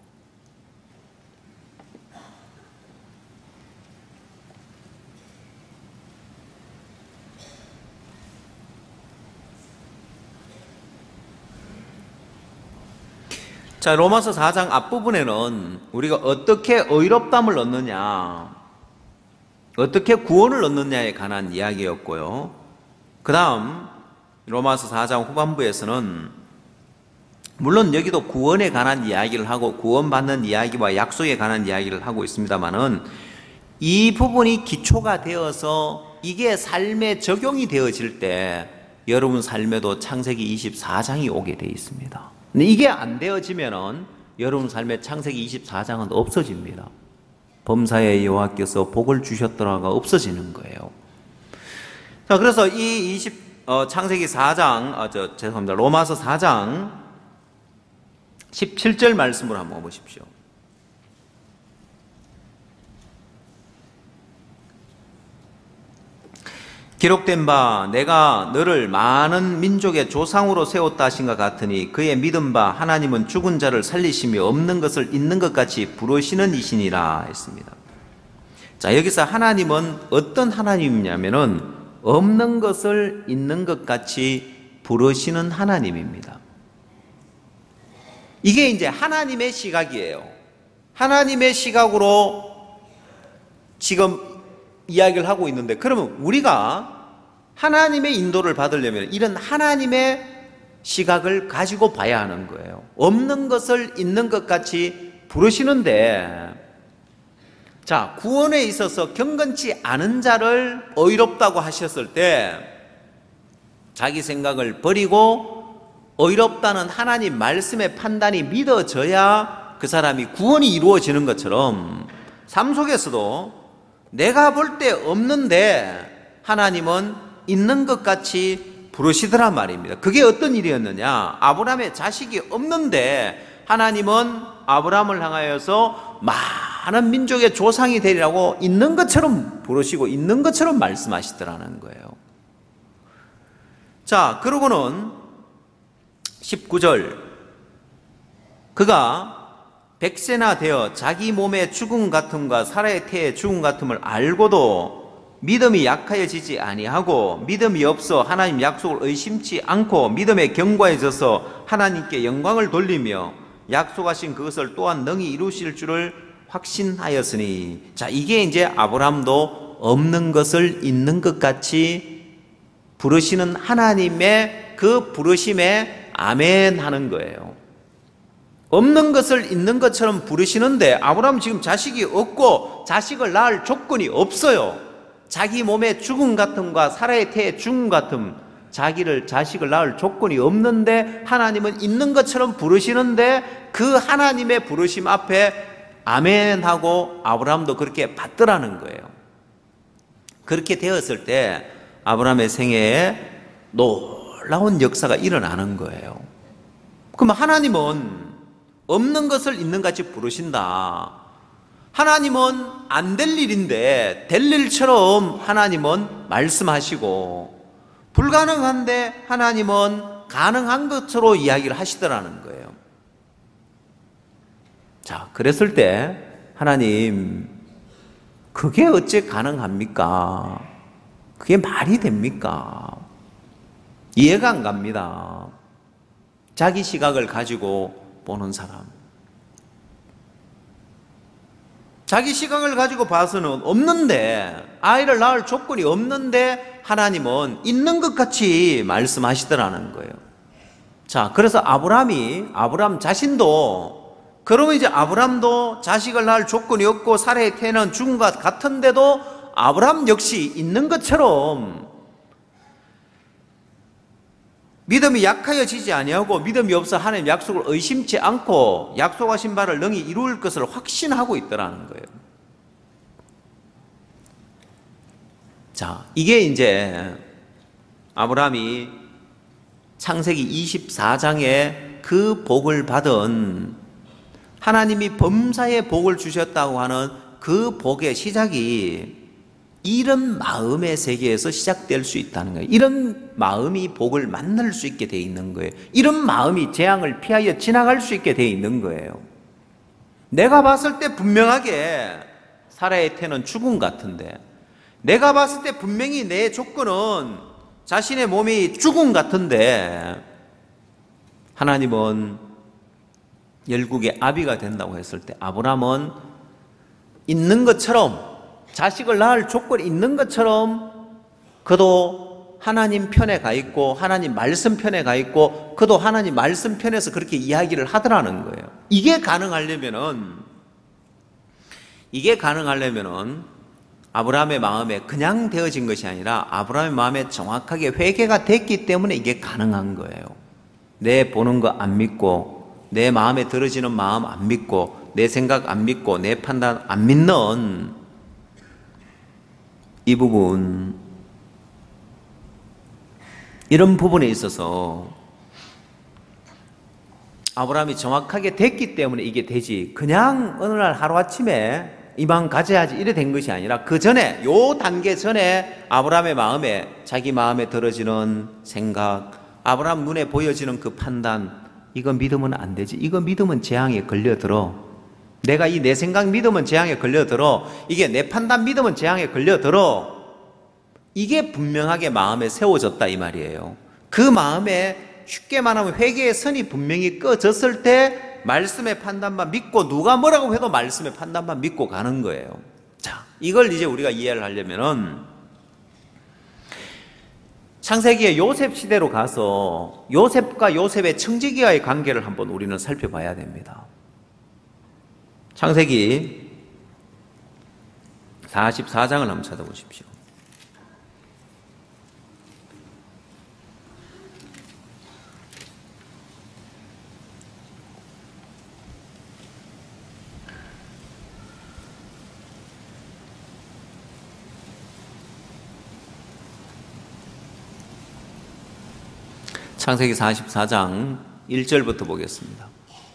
자, 로마서 4장 앞부분에는 우리가 어떻게 의롭담을 얻느냐, 어떻게 구원을 얻느냐에 관한 이야기였고요. 그 다음 로마서 4장 후반부에서는 물론 여기도 구원에 관한 이야기를 하고 구원받는 이야기와 약속에 관한 이야기를 하고 있습니다만은 이 부분이 기초가 되어서 이게 삶에 적용이 되어질 때 여러분 삶에도 창세기 24장이 오게 되어 있습니다. 근데 이게 안 되어지면은 여러분 삶의 창세기 24장은 없어집니다. 범사에 여호와께서 복을 주셨더라가 없어지는 거예요. 자, 그래서 이 창세기 4장, 죄송합니다. 로마서 4장 17절 말씀을 한번 보십시오. 기록된 바 내가 너를 많은 민족의 조상으로 세웠다 하신것 같으니 그의 믿은 바 하나님은 죽은 자를 살리심이 없는 것을 있는 것 같이 부르시는 이시니라 했습니다. 자, 여기서 하나님은 어떤 하나님이냐면은 없는 것을 있는 것 같이 부르시는 하나님입니다. 이게 이제 하나님의 시각이에요. 하나님의 시각으로 지금 이야기를 하고 있는데, 그러면 우리가 하나님의 인도를 받으려면 이런 하나님의 시각을 가지고 봐야 하는 거예요. 없는 것을 있는 것 같이 부르시는데, 자, 구원에 있어서 경건치 않은 자를 의롭다고 하셨을 때 자기 생각을 버리고 의롭다는 하나님 말씀의 판단이 믿어져야 그 사람이 구원이 이루어지는 것처럼, 삶 속에서도 내가 볼 때 없는데 하나님은 있는 것 같이 부르시더란 말입니다. 그게 어떤 일이었느냐? 아브라함의 자식이 없는데 하나님은 아브라함을 향하여서 많은 민족의 조상이 되리라고 있는 것처럼 부르시고 있는 것처럼 말씀하시더라는 거예요. 자, 그러고는 19절, 그가 100세나 되어 자기 몸의 죽음 같음과 사라의 태의 죽음 같음을 알고도 믿음이 약하여지지 아니하고 믿음이 없어 하나님 약속을 의심치 않고 믿음의 견고해져서 하나님께 영광을 돌리며 약속하신 그것을 또한 능히 이루실 줄을 확신하였으니. 자, 이게 이제 아브라함도 없는 것을 있는 것 같이 부르시는 하나님의 그 부르심에 아멘 하는 거예요. 없는 것을 있는 것처럼 부르시는데, 아브라함 지금 자식이 없고 자식을 낳을 조건이 없어요. 자기 몸의 죽음 같음과 사라의 태의 죽음 같음, 자식을 낳을 조건이 없는데 하나님은 있는 것처럼 부르시는데, 그 하나님의 부르심 앞에 아멘 하고 아브라함도 그렇게 받더라는 거예요. 그렇게 되었을 때 아브라함의 생애에 놀라운 역사가 일어나는 거예요. 그럼 하나님은 없는 것을 있는 같이 부르신다. 하나님은 안 될 일인데 될 일처럼 하나님은 말씀하시고, 불가능한데 하나님은 가능한 것으로 이야기를 하시더라는 거예요. 자, 그랬을 때 하나님, 그게 어째 가능합니까? 그게 말이 됩니까? 이해가 안 갑니다. 자기 시각을 가지고 보는 사람, 자기 시각을 가지고 봐서는 없는데, 아이를 낳을 조건이 없는데 하나님은 있는 것 같이 말씀하시더라는 거예요. 자, 그래서 아브라함 자신도, 그러면 이제 아브라함도 자식을 낳을 조건이 없고 사라의 태는 죽은 것 같은데도 아브라함 역시 있는 것처럼 믿음이 약하여지지 아니하고 믿음이 없어 하나님 약속을 의심치 않고 약속하신 바를 능히 이룰 것을 확신하고 있더라는 거예요. 자, 이게 이제 아브라함이 창세기 24장에 그 복을 받은, 하나님이 범사의 복을 주셨다고 하는 그 복의 시작이 이런 마음의 세계에서 시작될 수 있다는 거예요. 이런 마음이 복을 만날 수 있게 돼 있는 거예요. 이런 마음이 재앙을 피하여 지나갈 수 있게 돼 있는 거예요. 내가 봤을 때 분명하게 사라의 태는 죽음 같은데, 내가 봤을 때 분명히 내 조건은 자신의 몸이 죽음 같은데, 하나님은 열국의 아비가 된다고 했을 때 아브라함은 있는 것처럼, 자식을 낳을 조건이 있는 것처럼 그도 하나님 편에 가 있고 하나님 말씀 편에 가 있고 그도 하나님 말씀 편에서 그렇게 이야기를 하더라는 거예요. 이게 가능하려면은 아브라함의 마음에 그냥 되어진 것이 아니라 아브라함의 마음에 정확하게 회개가 됐기 때문에 이게 가능한 거예요. 내 보는 거 안 믿고, 내 마음에 들어지는 마음 안 믿고, 내 생각 안 믿고, 내 판단 안 믿는 이 부분, 이런 부분에 있어서 아브라함이 정확하게 됐기 때문에 이게 되지, 그냥 어느 날 하루아침에 이만 가져야지 이래 된 것이 아니라 그 전에, 요 단계 전에 아브라함의 마음에, 자기 마음에 들어지는 생각, 아브라함 눈에 보여지는 그 판단, 이거 믿으면 안 되지, 이거 믿으면 재앙에 걸려들어, 내가 이 내 생각 믿으면 재앙에 걸려들어, 이게 내 판단 믿으면 재앙에 걸려들어, 이게 분명하게 마음에 세워졌다 이 말이에요. 그 마음에 쉽게 말하면 회개의 선이 분명히 꺼졌을 때 말씀의 판단만 믿고, 누가 뭐라고 해도 말씀의 판단만 믿고 가는 거예요. 자, 이걸 이제 우리가 이해를 하려면은 창세기의 요셉 시대로 가서 요셉과 요셉의 청지기와의 관계를 한번 우리는 살펴봐야 됩니다. 창세기 44장을 한번 찾아보십시오. 창세기 44장 1절부터 보겠습니다.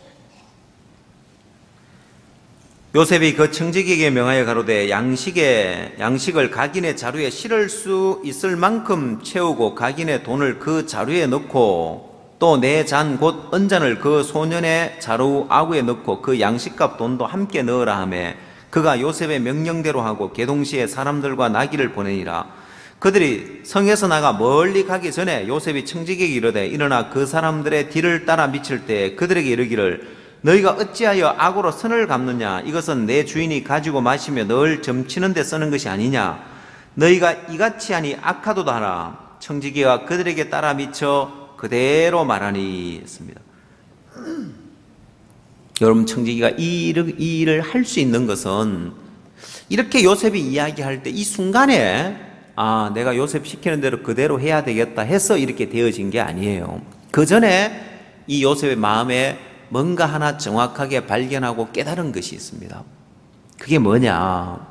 요셉이 그 청지기에게 명하여 가로되 양식을 각인의 자루에 실을 수 있을 만큼 채우고 각인의 돈을 그 자루에 넣고 또 내 잔 곧 은잔을 그 소년의 자루 아구에 넣고 그 양식값 돈도 함께 넣으라 하매 그가 요셉의 명령대로 하고 계동시에 사람들과 나귀를 보내니라. 그들이 성에서 나가 멀리 가기 전에 요셉이 청지기에게 이르되 일어나 그 사람들의 뒤를 따라 미칠 때 그들에게 이르기를 너희가 어찌하여 악으로 선을 갚느냐? 이것은 내 주인이 가지고 마시며 늘 점치는 데 쓰는 것이 아니냐? 너희가 이같이 하니 악하도다 하라. 청지기가 그들에게 따라 미쳐 그대로 말하니 했습니다. 여러분, 청지기가 이 일을 할 수 있는 것은 이렇게 요셉이 이야기할 때 이 순간에 내가 요셉 시키는 대로 그대로 해야 되겠다 해서 이렇게 되어진 게 아니에요. 그 전에 이 요셉의 마음에 뭔가 하나 정확하게 발견하고 깨달은 것이 있습니다. 그게 뭐냐?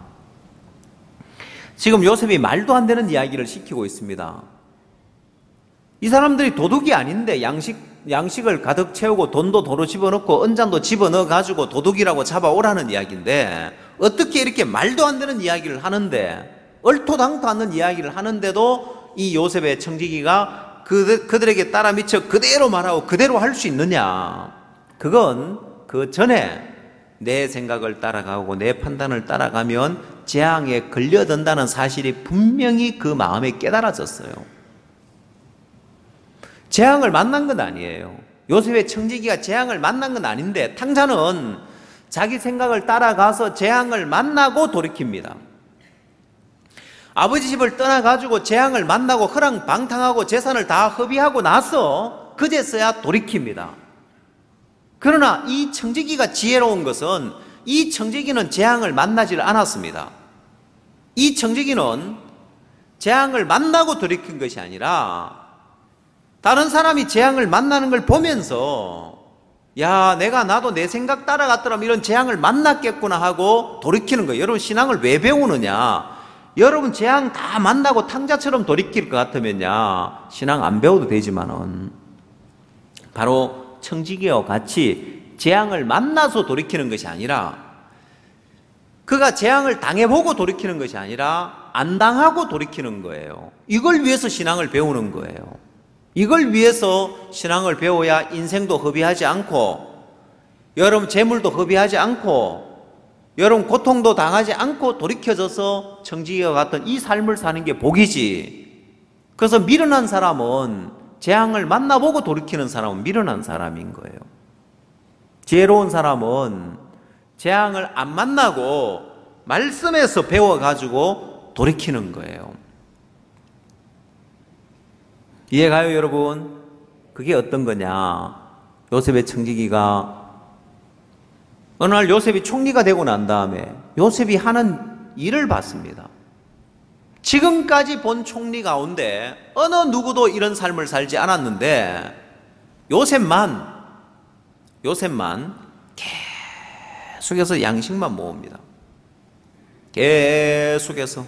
지금 요셉이 말도 안 되는 이야기를 시키고 있습니다. 이 사람들이 도둑이 아닌데 양식을 가득 채우고 돈도 도로 집어넣고 은잔도 집어넣어 가지고 도둑이라고 잡아오라는 이야기인데 어떻게 이렇게 말도 안 되는 이야기를 하는데 얼토당토 않는 이야기를 하는데도 이 요셉의 청지기가 그들에게 따라 미쳐 그대로 말하고 그대로 할 수 있느냐? 그건 그 전에 내 생각을 따라가고 내 판단을 따라가면 재앙에 걸려든다는 사실이 분명히 그 마음에 깨달아졌어요. 재앙을 만난 건 아니에요. 요셉의 청지기가 재앙을 만난 건 아닌데 탕자는 자기 생각을 따라가서 재앙을 만나고 돌이킵니다. 아버지 집을 떠나가지고 재앙을 만나고 허랑방탕하고 재산을 다 허비하고 나서 그제서야 돌이킵니다. 그러나 이 청지기가 지혜로운 것은 이 청지기는 재앙을 만나질 않았습니다. 이 청지기는 재앙을 만나고 돌이킨 것이 아니라 다른 사람이 재앙을 만나는 걸 보면서 나도 내 생각 따라갔더라면 이런 재앙을 만났겠구나 하고 돌이키는 거예요. 여러분, 신앙을 왜 배우느냐? 여러분, 재앙 다 만나고 탕자처럼 돌이킬 것 같으면요, 신앙 안 배워도 되지만은 바로 청지기와 같이 재앙을 만나서 돌이키는 것이 아니라 그가 재앙을 당해보고 돌이키는 것이 아니라 안 당하고 돌이키는 거예요. 이걸 위해서 신앙을 배우는 거예요. 이걸 위해서 신앙을 배워야 인생도 허비하지 않고 여러분 재물도 허비하지 않고 여러분 고통도 당하지 않고 돌이켜져서 청지기와 같은 이 삶을 사는 게 복이지. 그래서 미련한 사람은 재앙을 만나보고 돌이키는 사람은 미련한 사람인 거예요. 지혜로운 사람은 재앙을 안 만나고 말씀에서 배워가지고 돌이키는 거예요. 이해가요, 여러분? 그게 어떤 거냐? 요셉의 청지기가 어느 날 요셉이 총리가 되고 난 다음에 요셉이 하는 일을 봤습니다. 지금까지 본 총리 가운데 어느 누구도 이런 삶을 살지 않았는데 요셉만 계속해서 양식만 모읍니다. 계속해서.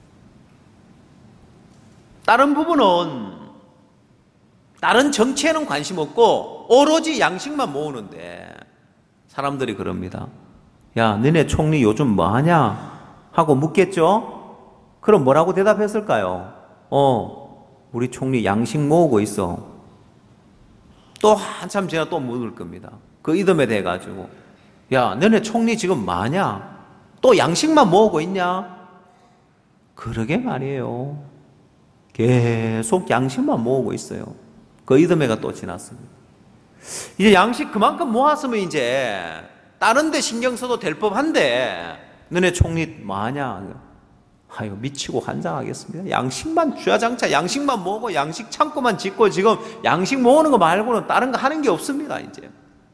다른 부분은 다른 정치에는 관심 없고 오로지 양식만 모으는데 사람들이 그럽니다. 야, 너네 총리 요즘 뭐 하냐? 하고 묻겠죠? 그럼 뭐라고 대답했을까요? 우리 총리 양식 모으고 있어. 또 한참 지나 또 묻을 겁니다. 그 이듬해 돼가지고, 야, 너네 총리 지금 뭐 하냐? 또 양식만 모으고 있냐? 그러게 말이에요. 계속 양식만 모으고 있어요. 그 이듬해가 또 지났습니다. 이제 양식 그만큼 모았으면 이제 다른 데 신경 써도 될 법한데 너네 총리 뭐하냐? 아유, 미치고 환장하겠습니다. 양식만 주야장차 양식만 모으고 양식 창고만 짓고 지금 양식 모으는 거 말고는 다른 거 하는 게 없습니다. 이제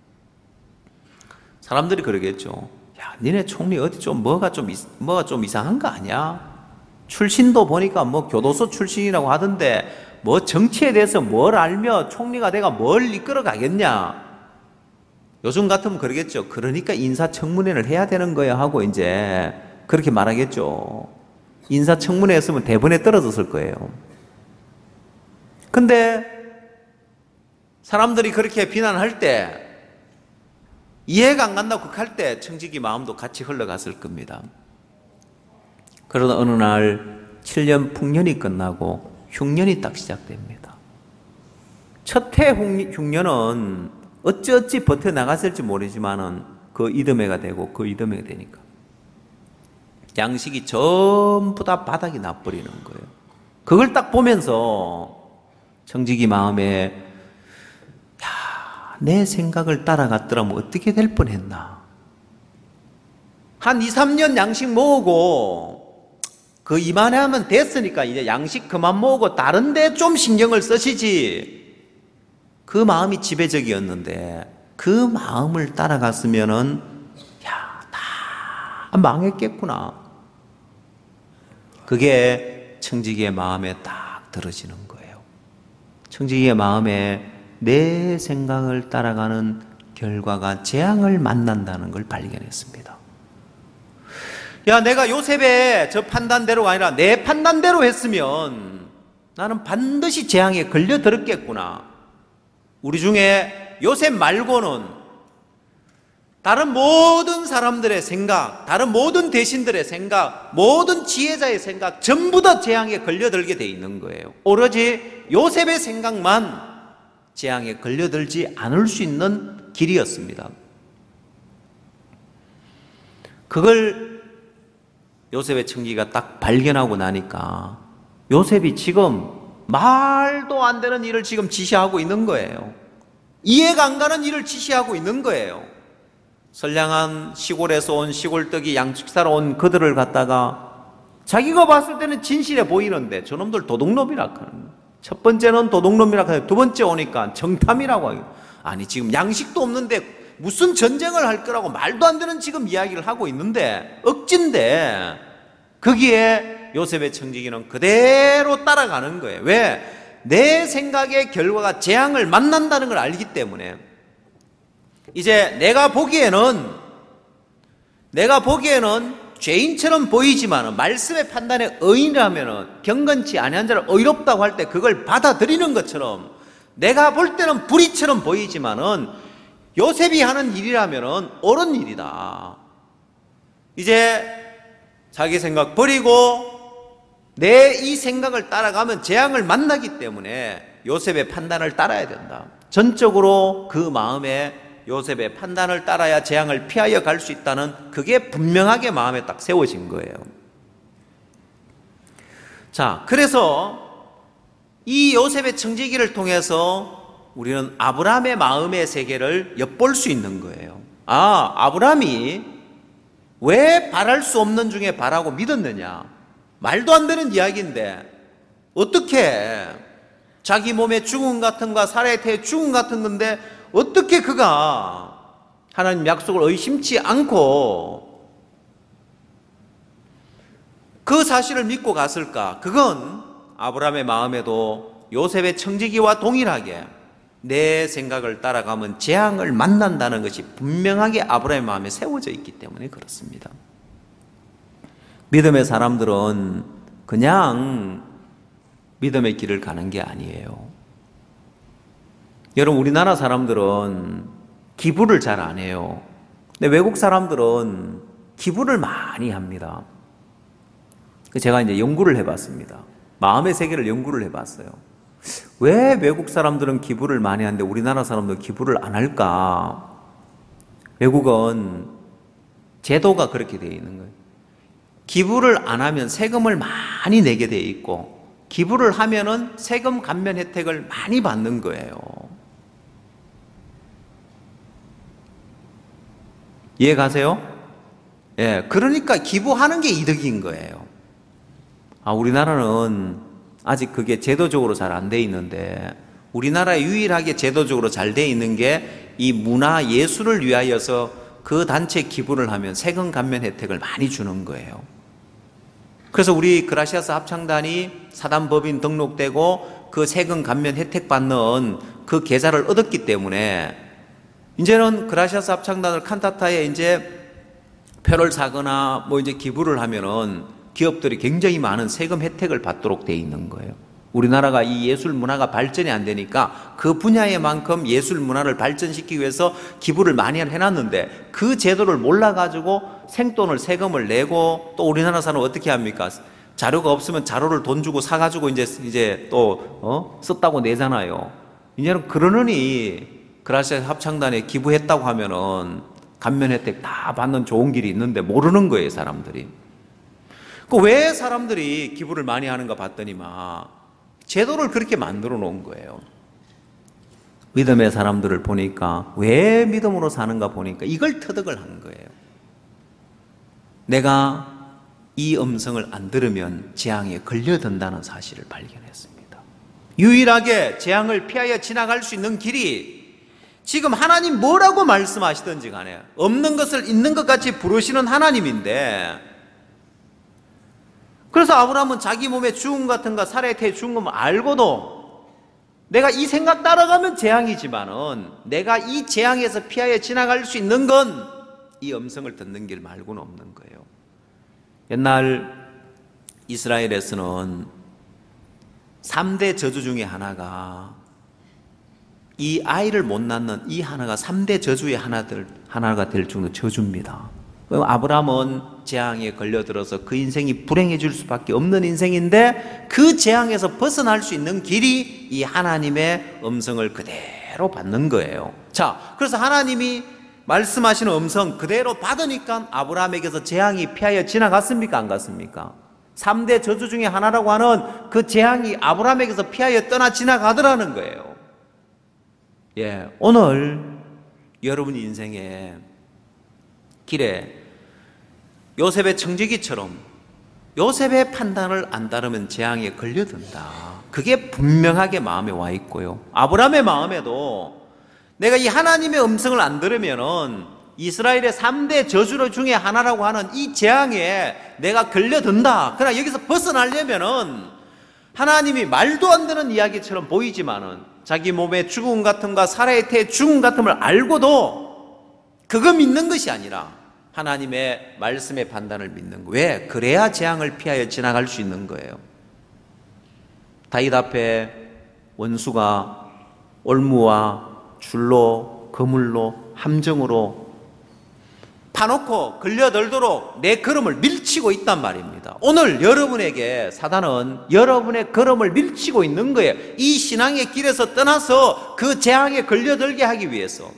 사람들이 그러겠죠. 야, 니네 총리 어디 좀 뭐가 좀 이상한 거 아니야? 출신도 보니까 뭐 교도소 출신이라고 하던데 뭐 정치에 대해서 뭘 알며 총리가 내가 뭘 이끌어 가겠냐? 요즘 같으면 그러겠죠. 그러니까 인사청문회를 해야 되는 거야 하고 이제 그렇게 말하겠죠. 인사청문회 했으면 대본에 떨어졌을 거예요. 근데 사람들이 그렇게 비난할 때 이해가 안 간다고 극할 때 청지기 마음도 같이 흘러갔을 겁니다. 그러다 어느 날 7년 풍년이 끝나고 흉년이 딱 시작됩니다. 첫 해 흉년은 어찌어찌 버텨나갔을지 모르지만은 그 이듬해가 되고 그 이듬해가 되니까 양식이 전부 다 바닥이 나버리는 거예요. 그걸 딱 보면서 청지기 마음에 야, 내 생각을 따라갔더라면 어떻게 될 뻔했나. 한 2, 3년 양식 모으고 그 이만하면 됐으니까 이제 양식 그만 모으고 다른 데 좀 신경을 쓰시지. 그 마음이 지배적이었는데 그 마음을 따라갔으면은 야, 다 망했겠구나. 그게 청지기의 마음에 딱 들어지는 거예요. 청지기의 마음에 내 생각을 따라가는 결과가 재앙을 만난다는 걸 발견했습니다. 야, 내가 요셉의 저 판단대로가 아니라 내 판단대로 했으면 나는 반드시 재앙에 걸려들었겠구나. 우리 중에 요셉 말고는 다른 모든 사람들의 생각, 다른 모든 대신들의 생각, 모든 지혜자의 생각 전부 다 재앙에 걸려들게 돼 있는 거예요. 오로지 요셉의 생각만 재앙에 걸려들지 않을 수 있는 길이었습니다. 그걸 요셉의 청지기가 딱 발견하고 나니까 요셉이 지금 말도 안 되는 일을 지금 지시하고 있는 거예요. 이해가 안 가는 일을 지시하고 있는 거예요. 선량한 시골에서 온 시골떡이 양식사러 온 그들을 갖다가 자기가 봤을 때는 진실해 보이는데 저놈들 도둑놈이라 하는 거예요. 첫 번째는 도둑놈이라 하고 두 번째 오니까 정탐이라고 하고 아니 지금 양식도 없는데 무슨 전쟁을 할 거라고 말도 안 되는 지금 이야기를 하고 있는데 억진데 거기에 요셉의 청지기는 그대로 따라가는 거예요. 왜? 내 생각의 결과가 재앙을 만난다는 걸 알기 때문에 이제 내가 보기에는 죄인처럼 보이지만 말씀의 판단에 의인이라면 경건치 아니한 자를 의롭다고 할 때 그걸 받아들이는 것처럼 내가 볼 때는 불의처럼 보이지만은 요셉이 하는 일이라면 옳은 일이다. 이제 자기 생각 버리고 내 이 생각을 따라가면 재앙을 만나기 때문에 요셉의 판단을 따라야 된다. 전적으로 그 마음에 요셉의 판단을 따라야 재앙을 피하여 갈 수 있다는 그게 분명하게 마음에 딱 세워진 거예요. 자, 그래서 이 요셉의 청지기를 통해서 우리는 아브라함의 마음의 세계를 엿볼 수 있는 거예요. 아, 아브라함이 왜 바랄 수 없는 중에 바라고 믿었느냐? 말도 안 되는 이야기인데 어떻게 자기 몸에 죽음 같은 거 사라의 태에 죽음 같은 건데 어떻게 그가 하나님 약속을 의심치 않고 그 사실을 믿고 갔을까? 그건 아브라함의 마음에도 요셉의 청지기와 동일하게 내 생각을 따라가면 재앙을 만난다는 것이 분명하게 아브라함의 마음에 세워져 있기 때문에 그렇습니다. 믿음의 사람들은 그냥 믿음의 길을 가는 게 아니에요. 여러분, 우리나라 사람들은 기부를 잘 안 해요. 근데 외국 사람들은 기부를 많이 합니다. 제가 이제 연구를 해봤습니다. 마음의 세계를 연구를 해봤어요. 왜 외국 사람들은 기부를 많이 하는데 우리나라 사람들은 기부를 안 할까? 외국은 제도가 그렇게 되어 있는 거예요. 기부를 안 하면 세금을 많이 내게 되어 있고 기부를 하면은 세금 감면 혜택을 많이 받는 거예요. 이해 가세요? 예, 그러니까 기부하는 게 이득인 거예요. 우리나라는 아직 그게 제도적으로 잘 안 돼 있는데, 우리나라에 유일하게 제도적으로 잘 돼 있는 게 이 문화 예술을 위하여서 그 단체 기부를 하면 세금 감면 혜택을 많이 주는 거예요. 그래서 우리 그라시아스 합창단이 사단법인 등록되고 그 세금 감면 혜택 받는 그 계좌를 얻었기 때문에 이제는 그라시아스 합창단을 칸타타에 이제 표를 사거나 뭐 이제 기부를 하면은 기업들이 굉장히 많은 세금 혜택을 받도록 돼 있는 거예요. 우리나라가 이 예술 문화가 발전이 안 되니까 그 분야에만큼 예술 문화를 발전시키기 위해서 기부를 많이 해놨는데 그 제도를 몰라가지고 생돈을 세금을 내고 또 우리나라 사람은 어떻게 합니까? 자료가 없으면 자료를 돈 주고 사가지고 이제 또 썼다고 내잖아요. 이제는 그러느니 그라시아스 합창단에 기부했다고 하면은 감면 혜택 다 받는 좋은 길이 있는데 모르는 거예요, 사람들이. 왜 사람들이 기부를 많이 하는가 봤더니만 제도를 그렇게 만들어 놓은 거예요. 믿음의 사람들을 보니까 왜 믿음으로 사는가 보니까 이걸 터득을 한 거예요. 내가 이 음성을 안 들으면 재앙에 걸려든다는 사실을 발견했습니다. 유일하게 재앙을 피하여 지나갈 수 있는 길이 지금 하나님 뭐라고 말씀하시든지 간에 없는 것을 있는 것 같이 부르시는 하나님인데, 그래서 아브라함은 자기 몸에 죽음 같은 거, 살해 태에 죽은 거 알고도 내가 이 생각 따라가면 재앙이지만은 내가 이 재앙에서 피하여 지나갈 수 있는 건 이 음성을 듣는 길 말고는 없는 거예요. 옛날 이스라엘에서는 3대 저주 중에 하나가, 이 아이를 못 낳는 이 하나가 3대 저주의 하나가 될 정도 저주입니다. 아브라함은 재앙에 걸려들어서 그 인생이 불행해질 수밖에 없는 인생인데 그 재앙에서 벗어날 수 있는 길이 이 하나님의 음성을 그대로 받는 거예요. 자, 그래서 하나님이 말씀하시는 음성 그대로 받으니까 아브라함에게서 재앙이 피하여 지나갔습니까? 안 갔습니까? 3대 저주 중에 하나라고 하는 그 재앙이 아브라함에게서 피하여 떠나 지나가더라는 거예요. 예, 오늘 여러분 인생에 길에 요셉의 청지기처럼 요셉의 판단을 안 따르면 재앙에 걸려든다. 그게 분명하게 마음에 와 있고요. 아브라함의 마음에도 내가 이 하나님의 음성을 안 들으면은 이스라엘의 3대 저주 중에 하나라고 하는 이 재앙에 내가 걸려든다. 그러나 여기서 벗어나려면은 하나님이 말도 안 되는 이야기처럼 보이지만은 자기 몸에 죽음 같음과 살해의 태의 죽음 같음을 알고도 그거 믿는 것이 아니라 하나님의 말씀의 판단을 믿는 거예요. 왜? 그래야 재앙을 피하여 지나갈 수 있는 거예요. 다윗 앞에 원수가 올무와 줄로, 그물로, 함정으로 파놓고 걸려들도록 내 걸음을 밀치고 있단 말입니다. 오늘 여러분에게 사단은 여러분의 걸음을 밀치고 있는 거예요. 이 신앙의 길에서 떠나서 그 재앙에 걸려들게 하기 위해서.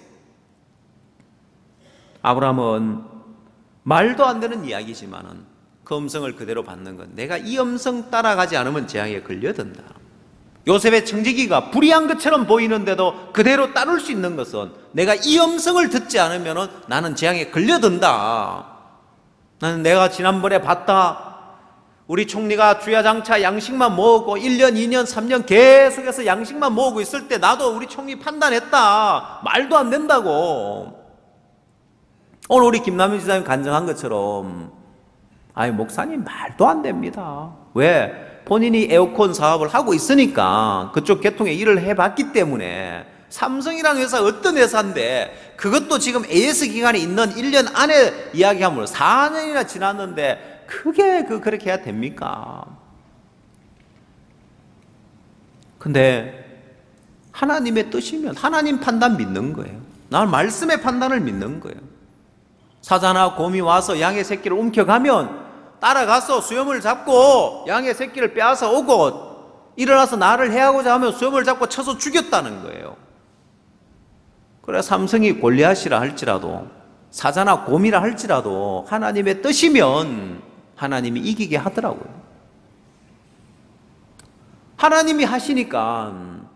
아브라함은 말도 안 되는 이야기지만은 그 음성을 그대로 받는 건 내가 이 음성 따라가지 않으면 재앙에 걸려든다. 요셉의 청지기가 불의한 것처럼 보이는데도 그대로 따를 수 있는 것은 내가 이 음성을 듣지 않으면 나는 재앙에 걸려든다. 나는 내가 지난번에 봤다. 우리 총리가 주야장차 양식만 모으고 1년, 2년, 3년 계속해서 양식만 모으고 있을 때 나도 우리 총리 판단했다. 말도 안 된다고. 오늘 우리 김남일 지사님 간증한 것처럼 목사님 말도 안 됩니다. 왜? 본인이 에어컨 사업을 하고 있으니까 그쪽 계통의 일을 해봤기 때문에 삼성이라는 회사 어떤 회사인데 그것도 지금 AS 기간에 있는 1년 안에 이야기하면 4년이나 지났는데 그게 그렇게 해야 됩니까? 근데 하나님의 뜻이면 하나님 판단 믿는 거예요. 나는 말씀의 판단을 믿는 거예요. 사자나 곰이 와서 양의 새끼를 움켜가면 따라가서 수염을 잡고 양의 새끼를 빼앗아 오고 일어나서 나를 해하고자 하면 수염을 잡고 쳐서 죽였다는 거예요. 그래 삼성이 골리앗이라 할지라도 사자나 곰이라 할지라도 하나님의 뜻이면 하나님이 이기게 하더라고요. 하나님이 하시니까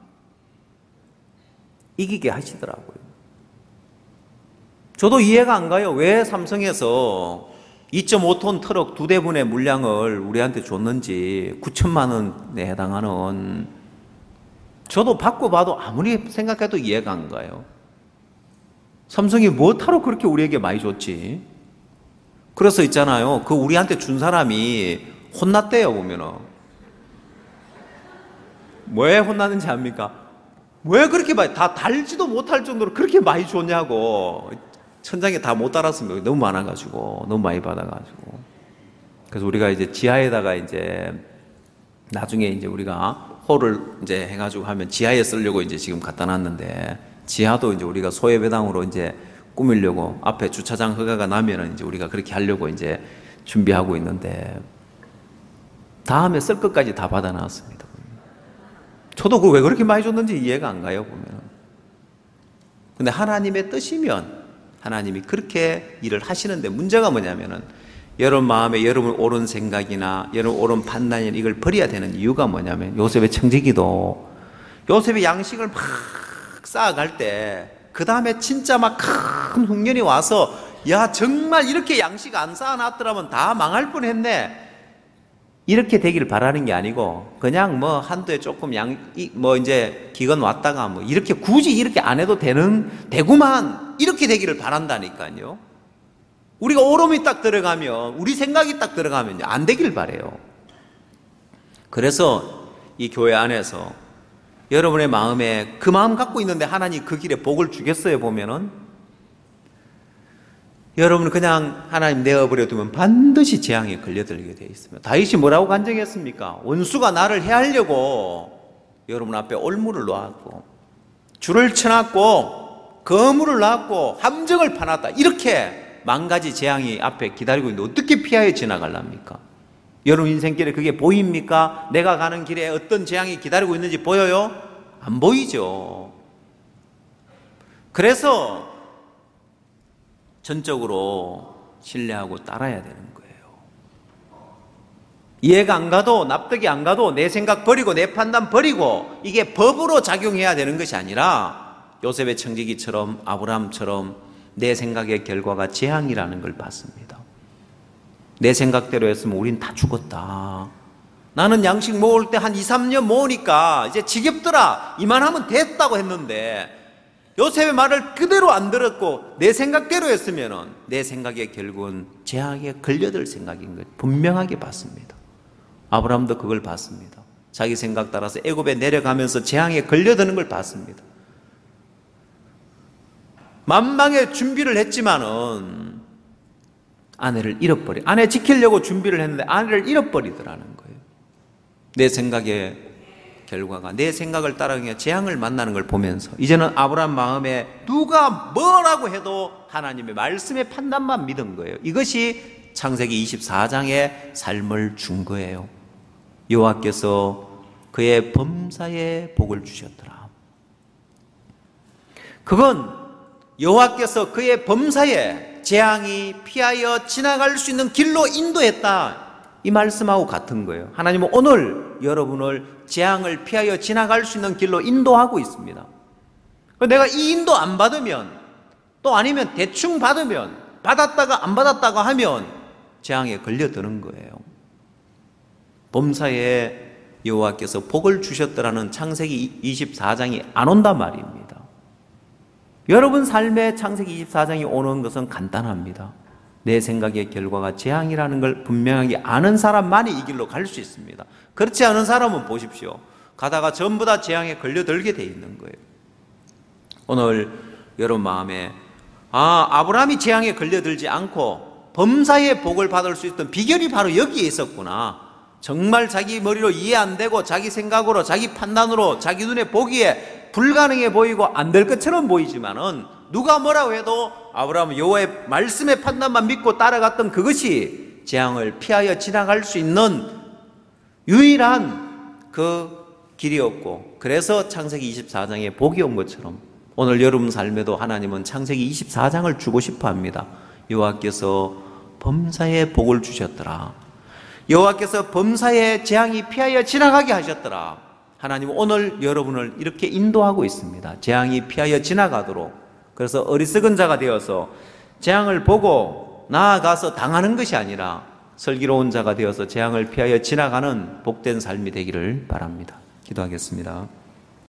이기게 하시더라고요. 저도 이해가 안 가요. 왜 삼성에서 2.5톤 트럭 2대분의 물량을 우리한테 줬는지 9천만 원에 해당하는, 저도 받고 봐도 아무리 생각해도 이해가 안 가요. 삼성이 뭐하러 그렇게 우리에게 많이 줬지? 그래서 있잖아요, 그 우리한테 준 사람이 혼났대요. 보면은 왜 혼나는지 압니까? 왜 그렇게 많이, 다 달지도 못할 정도로 그렇게 많이 줬냐고. 천장에 다 못 달았습니다. 너무 많아가지고, 너무 많이 받아가지고. 그래서 우리가 이제 지하에다가 이제 나중에 이제 우리가 홀을 이제 해가지고 하면 지하에 쓰려고 이제 지금 갖다 놨는데, 지하도 이제 우리가 소외배당으로 이제 꾸미려고, 앞에 주차장 허가가 나면은 이제 우리가 그렇게 하려고 이제 준비하고 있는데, 다음에 쓸 것까지 다 받아놨습니다. 저도 그 왜 그렇게 많이 줬는지 이해가 안 가요, 보면. 근데 하나님의 뜻이면 하나님이 그렇게 일을 하시는데, 문제가 뭐냐면은 여러분 마음에 여러분 옳은 생각이나 여러분 옳은 판단이나 이걸 버려야 되는 이유가 뭐냐면, 요셉의 청지기도 요셉의 양식을 막 쌓아갈 때 그 다음에 진짜 막 큰 흉년이 와서, 야 정말 이렇게 양식 안 쌓아놨더라면 다 망할 뻔했네, 이렇게 되기를 바라는 게 아니고, 그냥 뭐 한도에 조금 뭐 이제 기근 왔다가 뭐 이렇게 굳이 이렇게 안 해도 되구만, 이렇게 되기를 바란다니까요. 우리가 오름이 딱 들어가면, 우리 생각이 딱 들어가면 안 되길 바래요. 그래서 이 교회 안에서 여러분의 마음에 그 마음 갖고 있는데 하나님 그 길에 복을 주겠어요? 보면은 여러분은 그냥 하나님 내어버려 두면 반드시 재앙에 걸려들게 되어 있습니다. 다윗이 뭐라고 간증했습니까? 원수가 나를 해하려고 여러분 앞에 올무를 놓았고 줄을 쳐놨고 거물을 놨고 함정을 파놨다, 이렇게 만 가지 재앙이 앞에 기다리고 있는데 어떻게 피하여 지나가랍니까? 여러분 인생길에 그게 보입니까? 내가 가는 길에 어떤 재앙이 기다리고 있는지 보여요? 안 보이죠. 그래서 전적으로 신뢰하고 따라야 되는 거예요. 이해가 안 가도, 납득이 안 가도 내 생각 버리고 내 판단 버리고, 이게 법으로 작용해야 되는 것이 아니라 요셉의 청지기처럼 아브라함처럼 내 생각의 결과가 재앙이라는 걸 봤습니다. 내 생각대로 했으면 우린 다 죽었다. 나는 양식 모을 때 한 2, 3년 모으니까 이제 지겹더라, 이만하면 됐다고 했는데, 요셉의 말을 그대로 안 들었고 내 생각대로 했으면 내 생각의 결국은 재앙에 걸려들 생각인 걸 분명하게 봤습니다. 아브라함도 그걸 봤습니다. 자기 생각 따라서 애굽에 내려가면서 재앙에 걸려드는 걸 봤습니다. 만방의 준비를 했지만은 아내를 잃어버려, 아내 지키려고 준비를 했는데 아내를 잃어버리더라는 거예요. 내 생각의 결과가 내 생각을 따라가며 재앙을 만나는 걸 보면서 이제는 아브라함 마음에 누가 뭐라고 해도 하나님의 말씀의 판단만 믿은 거예요. 이것이 창세기 24장의 삶을 준 거예요. 여호와께서 그의 범사에 복을 주셨더라. 그건 여호와께서 그의 범사에 재앙이 피하여 지나갈 수 있는 길로 인도했다, 이 말씀하고 같은 거예요. 하나님은 오늘 여러분을 재앙을 피하여 지나갈 수 있는 길로 인도하고 있습니다. 내가 이 인도 안 받으면, 또 아니면 대충 받으면, 받았다가 안 받았다가 하면 재앙에 걸려드는 거예요. 범사에 여호와께서 복을 주셨더라는 창세기 24장이 안 온단 말입니다. 여러분 삶에 창세기 24장이 오는 것은 간단합니다. 내 생각의 결과가 재앙이라는 걸 분명하게 아는 사람만이 이 길로 갈 수 있습니다. 그렇지 않은 사람은 보십시오, 가다가 전부 다 재앙에 걸려들게 돼 있는 거예요. 오늘 여러분 마음에 아브라함이 재앙에 걸려들지 않고 범사의 복을 받을 수 있던 비결이 바로 여기에 있었구나. 정말 자기 머리로 이해 안 되고 자기 생각으로 자기 판단으로 자기 눈에 보기에 불가능해 보이고 안 될 것처럼 보이지만은 누가 뭐라고 해도 아브라함은 여호와의 말씀의 판단만 믿고 따라갔던 그것이 재앙을 피하여 지나갈 수 있는 유일한 그 길이었고, 그래서 창세기 24장에 복이 온 것처럼 오늘 여러분 삶에도 하나님은 창세기 24장을 주고 싶어 합니다. 여호와께서 범사에 복을 주셨더라. 여호와께서 범사에 재앙이 피하여 지나가게 하셨더라. 하나님은 오늘 여러분을 이렇게 인도하고 있습니다. 재앙이 피하여 지나가도록. 그래서 어리석은 자가 되어서 재앙을 보고 나아가서 당하는 것이 아니라 슬기로운 자가 되어서 재앙을 피하여 지나가는 복된 삶이 되기를 바랍니다. 기도하겠습니다.